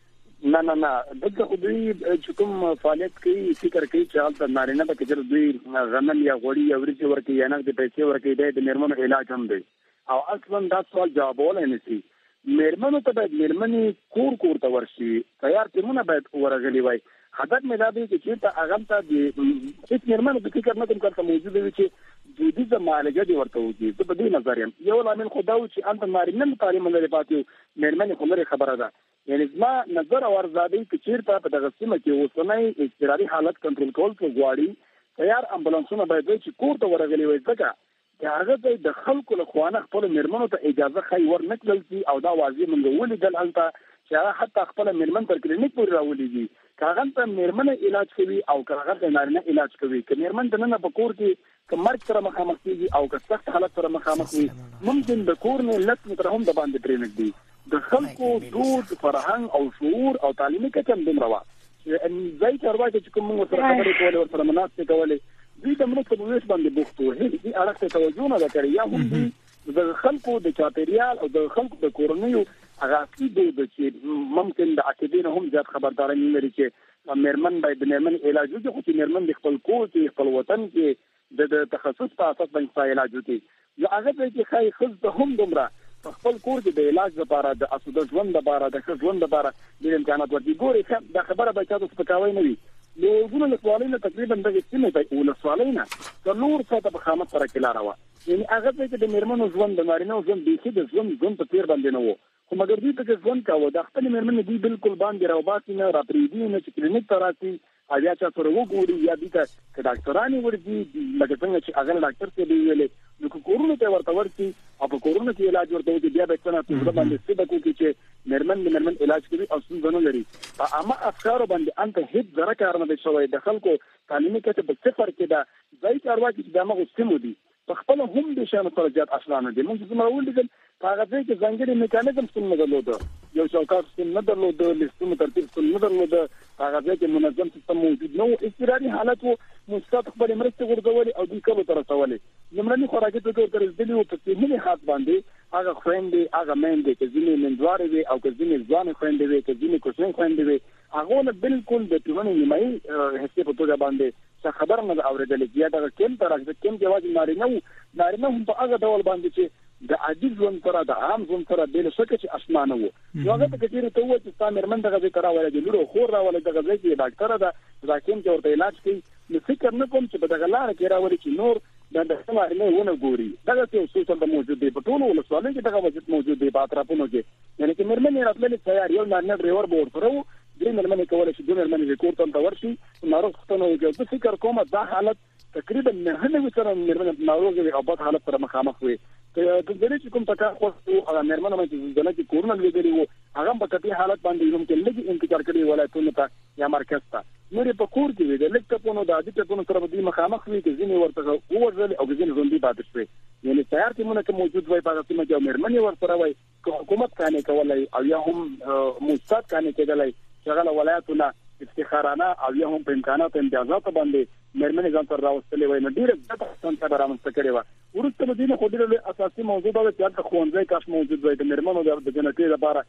نه نه نه دغه خو دوی چې کوم فعالیت کوي فکر کوي چې حالت نارینه به کېدل دوی غنم یا غوړي یا ورچې ورکوي یا نه د پیسې ورکوي د میرمنو علاج هم دی او اصلا دا سوال جوابول نه شي میرمنو ته باید میرمنې کور کور ته ورشي تیار ټیمونه باید ورغلي وای هدف مې دا دی چې ته هغه ته د هیڅ میرمنو د فکر نه کوم کارته موجود وي چې د دې معالجه دی ورته وږي د بدی نظر یم یو لامل خو دا و چې انت نارینه تعلیم لري پاتې میرمنې خو لري خبره ده یعنی زما نظر او ارزادي چې چیرته په دغه سیمه کې اوسنۍ اضطراري حالت کنټرول کول غواړي تیار امبولانسونه باید چې کور ته ورغلي وي ځکه چې هغه د خلکو له خوانه خپل میرمنو ته اجازه خای ورنکړل شي او دا واضح منګ ولیدل هلته چې هغه حتی خپل میرمن تر کلینیک پورې راولېږي کاغه ته میرمن علاج کوي او کاغه ته نارینه علاج کوي که میرمن د نن په کور کې که مرګ سره مخامخ کیږي او که سخت حالت سره مخامخ وي ممکن د کور نه لږ متر هم د باندې پرې نږدې د خلکو دود فرهنګ او شعور او تعلیمي کچه هم دومره وه چې ځای چارواکي چې کوم موږ سره خبرې کولې ورسره مناستې کولې دوی د مرستې په ویش باندې بوخت وو هیڅ دې اړخ ته توجه نه ده کړې یا هم دوی د خلکو د چاپېریال او د خلکو د کورنیو هغه اصلي دود چې ممکن د عقیدې نه هم زیات خبرداری نه لري چې میرمن باید د میرمن علاج وکړي خو چې میرمن د خپل کور کې خپل وطن کې د تخصص په اساس باندې علاج وکړي نو هغه چې خای خزه هم دومره په خپل کور کې د علاج لپاره د اسوده ژوند لپاره د ښه ژوند لپاره د امکانات ورکړي ګوري دا خبره به تاسو سپکاوی نه وي نو ګورو له سوالینه تقریبا دغه سیمه ته ول سوالینه څلور ساعته په خامت سره کې لاره و یعنی هغه چې د میرمنو ژوند د نارینه ژوند د څه د ژوند ژوند په تیر باندې نه وو خو مګر دوی په ژوند کاوه د خپل میرمن دی بالکل باندې راوباسي نه راپریدي نه چې کلینیک ته راسي بیا چې سره وګوري یا دې ته ډاکټرانو وردي لکه څنګه چې هغه ډاکټر ته دی ویلې نو کورونه ته ورته ورتي او په کورونه کې علاج ورته وي بیا به څنګه په باندې څه د کوي چې میرمن میرمن علاج کوي او څنګه نه لري اما افکار باندې انت هیڅ ذره کار نه شوی د خلکو تعلیمي کته په صفر کې دا ځای چارواکي چې دماغ سمو دي په خپل هم د شانو سره زیات اصلا نه دي موږ زموږ ولې هغه ځای کې ځانګړي میکانیزم څنګه نه درلود یو چوکاټ څنګه نه درلود لیستونه ترتیب څنګه نه درلود هغه ځای کې منظم سیستم موجود نو اضطراري حالت وو مستقبل خپل مرسته ورغولي او د کلو تر رسولې لمرني خوراکي ته تر دې وو په دې خاص باندې هغه خويندې هغه مېندې چې ځینې مندوارې وي او چې ځینې ځوان خويندې وي چې ځینې کوچنۍ خويندې وي هغه نه بالکل د ټولنې نیمایي حصے په توګه باندې څه خبر نه اورېدل کیږي دا کوم تر راځي کوم جواز نارینه نارینه هم په هغه ډول باندې چې د عادي ژوند سره د عام ژوند سره د لسکه چې اسمانه وو نو هغه ته کېږي ته و چې سامر من دغه ذکر راولې د لورو خور راولې دغه ځای کې ډاکټر ده دا کوم چې ورته علاج کوي نو فکر نه کوم چې په دغه لار کې راولې چې نور د دغه نه ونه ګوري دغه څه سوشل د موجود دی په ټولو ولسوالۍ کې دغه وضعیت موجود دی په اطرافونو کې یعنی چې مرمنې راتللې تیار یو نه ډرایور بورډ سره درې مرمنې کولای شي د مرمنې ریکورډ ته ورشي ناروغ ختنه وي د فکر کومه دا حالت تقریبا نه نه سره مرمنې ناروغ او بد حالت سره مخامخ وي د دې چې کوم تکا خو هغه مرمنه چې دلته کې کورونا لګري وو هغه په کتي حالت باندې کوم کې لګي انتظار کړی ولایتونو ته یا مرکز ته نور په کور کې وي د لکه په نو د عادي په نو سره د مخامخ وي چې ځینې ورته وورځل او ځینې ژوندۍ پاتې شوي یعنی تیار ټیمونه کې موجود وي په تاسو کې مرمنې ورسره وي حکومت کانه کولای او یا هم مستاد کانه کېدلای شغله ولایتونه افتخارانه او یا هم په امکانات امتیازات باندې مرمنې ځان تر راوستلې وي نو ډیره ځکه څنګه برابر ستکړي و ورته د دې خو ډیره اساسي موضوع ده چې د خوندې کاش موجود وي د مرمنو د جنټي لپاره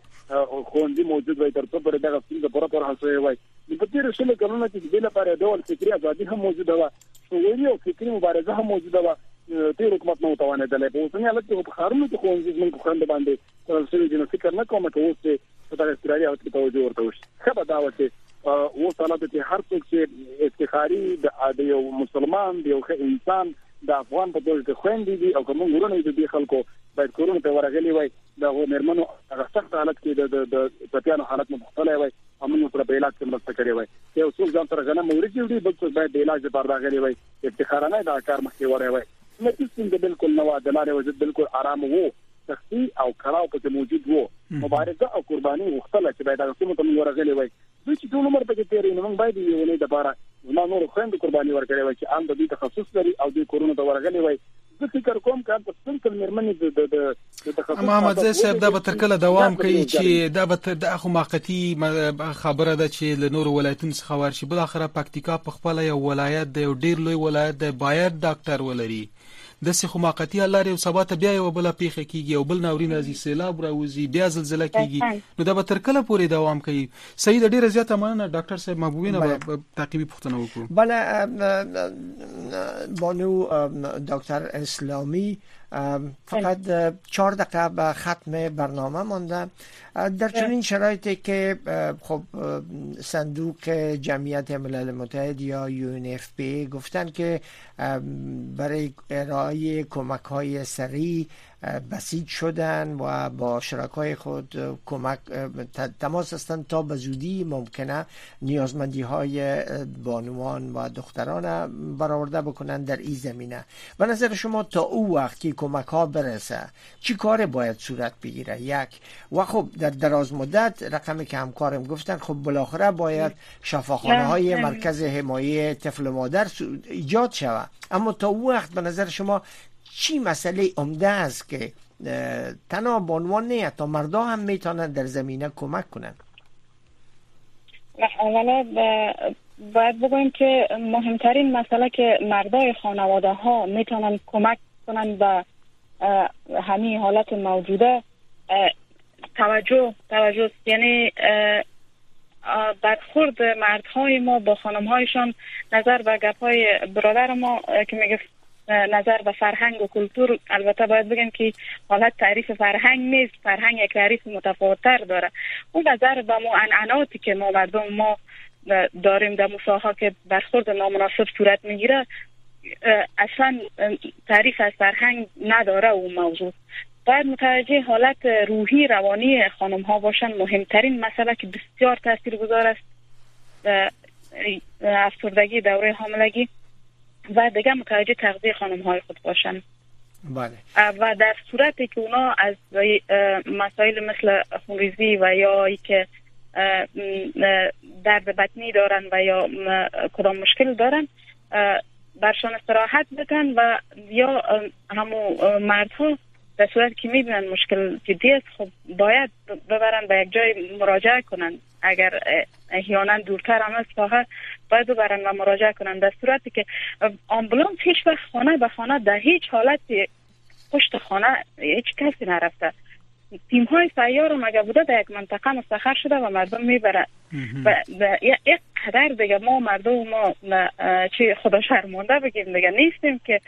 خوندې موجود وي تر څو پر دغه څنګه پر پر حسوي وي په تیر شل کلونو کې د لپاره ډول فکری ازادي هم موجوده و شوونی او فکری مبارزه هم موجوده و تیر حکومت نو توانه دلې په اوسنۍ حالت کې په خارونو کې خوندې من خوند باندې تر څو چې فکر نه کوم ته اوس په دغه استرالیا او کې توجه ورته وشي خبر دا و چې او طلبه چې هر څوک چې افتخاري د یو مسلمان دی یو انسان د افغان په توګه خويندې دي او کوم ورونه دي خلکو باید کورونه ته ورغلي وي د مرمنو هغه سخت حالت کې د د پټیانو حالت مختلف وي امنو پر علاج کې مرسته کوي وي یو څوک ځان تر غنه موري دي بل څوک باید علاج لپاره راغلي وي افتخارانه دا کار مخکې وره وي نو څنګه بالکل نو د لارې وجود بالکل آرام وو سختي او کړهو په موجود وو مبارزه او قرباني مختلف چې باید هغه څه ته ورغلي وي دوی چې ټول عمر پکې تیرې نو موږ باید یو نه د بارا نو نور خويند قرباني ورکړي وي چې ان د دې تخصص لري او د کورونا ته ورغلي وي د فکر کوم کار په څنګه مرمنې د د تخصص محمد زه صاحب دا به تر کله دوام کوي چې دا به د اخو موقتی خبره ده چې له نور ولایتونو څخه ورشي بل اخره پکتیکا په خپل یو ولایت دی او ډیر لوی ولایت دی باید ډاکټر ولري د خو موقتی حل لري او سبا ته بیا یو بل پیخه کیږي او بل ناورین راځي سیلاب راوځي بیا زلزلہ کیږي نو دا به تر کله پورې دوام کوي. صحیح د ډیره زیاته مننه ډاکټر صاحب محبوبینه به تعقیبی پوښتنه وکړو. بله بانو دکتر اسلامی فقط چهار دقیقه به ختم برنامه مانده. در چنین شرایطی که خب صندوق جمعیت ملل متحد یا یو ان اف پی گفتن که برای ارائه کمک های سریع بسیج شدن و با شرکای خود کمک تماس هستند تا به زودی ممکنه نیازمندی های بانوان و دختران برآورده بکنن در این زمینه. به نظر شما تا او وقت که کمک ها برسه چی کار باید صورت بگیره؟ یک و خب در دراز مدت رقمی که همکارم گفتن خب بالاخره باید شفاخانه های مرکز حمایه طفل و مادر ایجاد شود، اما تا او وقت به نظر شما چی مسئله عمده است که تنها بانوان نه تا مردا هم میتونن در زمینه کمک کنن؟ اولا باید بگویم که مهمترین مسئله که مردای خانواده ها میتونن کمک کنن به همین حالت موجوده توجه توجه یعنی برخورد مردهای ما با خانمهایشان، نظر به گپهای برادر ما که میگه نظر به فرهنگ و کلتور. البته باید بگم که حالت تعریف فرهنگ نیست، فرهنگ یک تعریف متفاوت‌تر داره. اون نظر به ما عنعناتی که ما مردم ما داریم در مساحه که برخورد نامناسب صورت میگیره اصلا تعریف از فرهنگ نداره. اون موضوع باید متوجه حالت روحی روانی خانم ها باشن. مهمترین مسئله که بسیار تاثیرگذار است افسردگی دوره حاملگی و دیگه متوجه تغذیه خانم های خود باشن. بله. و در صورتی که اونا از مسائل مثل خونریزی و یا ای که درد بطنی دارن و یا کدام مشکل دارن برشان استراحت بدن و یا همو مردها در صورت که میبینن مشکل جدی است خب باید ببرن به یک جای مراجعه کنن. اگر احیانا دورتر هم است راه باید ببرن و مراجعه کنن. در صورتی که آمبولانس هیچ وقت خانه به خانه در هیچ حالت پشت خانه هیچ کسی نرفته. تیم های سیار هم اگر بوده در یک منطقه مستقر شده و مردم میبره و یک قدر دیگه ما مردم ما چی خدا شرمنده بگیم دیگه نیستیم که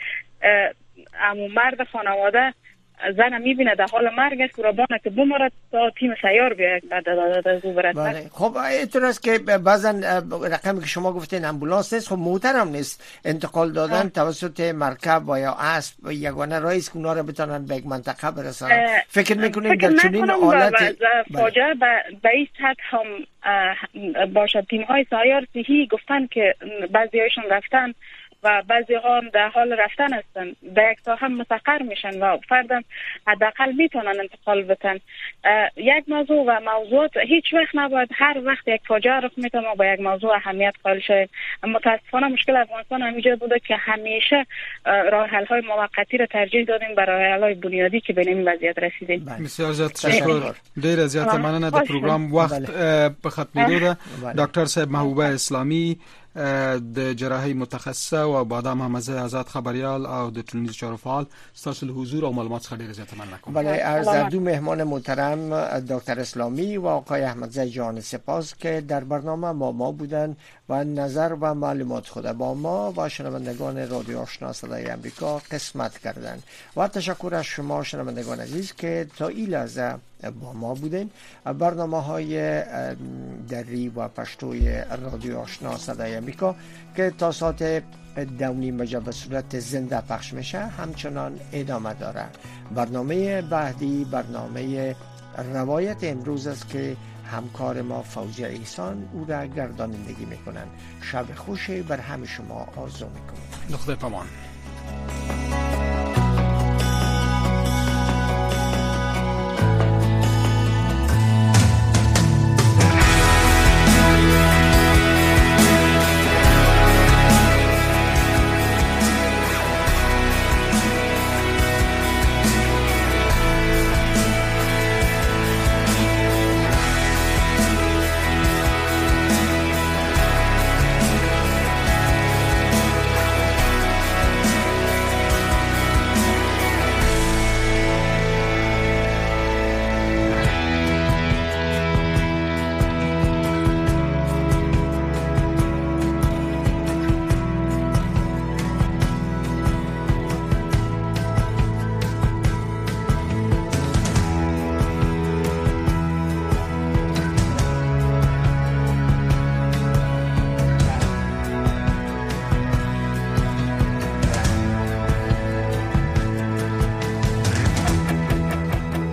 امو مرد خانواده زن میبینه در حال مرگ است قربانه که بمرد تا تیم سیار بیاید بعد از او برد. بله. خب اینطور است که بعضا رقمی که شما گفتین امبولانس نیست، خب محترم نیست انتقال دادن آه. توسط مرکب و یا اسب یگانه رئیس که اونا رو بتونن به یک منطقه برسانن. فکر میکنیم در چنین حالت فاجعه به این سطح هم باشد. تیم های سیار صحی گفتن که بعضی هایشون رفتن و بعضی ها هم در حال رفتن هستن در یک ساحه مستقر میشن و فردم حداقل میتونن انتقال بتن. یک موضوع و موضوعات هیچ وقت نباید هر وقت یک فاجعه رخ میده ما با یک موضوع اهمیت قائل شویم. متاسفانه مشکل افغانستان همیشه بوده که همیشه راه حل های موقتی رو ترجیح دادیم برای راه حل های بنیادی که به این وضعیت رسیدیم. بسیار زیاد تشکر. ډیر زیات مننه د پروګرام وخت په ختمېدو ده. ډاکټر صاحب محبوبه اسلامی د جراحي متخصصه او بادام همزه آزاد خبریال او د ټولنیز چارو فعال ستاسو له حضور او معلومات څخه ډیر زیات مننه کوم. بله از دو مهمان محترم دکتر اسلامی و آقای احمدزی جان سپاس که در برنامه ما ما بودن و نظر و معلومات خود با ما و شنوندگان رادیو آشنا صدای امریکا قسمت کردند و تشکر از شما شنوندگان عزیز که تا این لحظه با ما بودین. برنامه های دری و پشتوی رادیو آشنا صدای امریکا که تا ساعت دو نیم بجه به صورت زنده پخش میشه همچنان ادامه داره. برنامه بعدی برنامه روایت امروز است که همکار ما فوزی احسان او را گردانندگی میکنن. شب خوشی بر همه شما آرزو میکنم. نقطه پامان.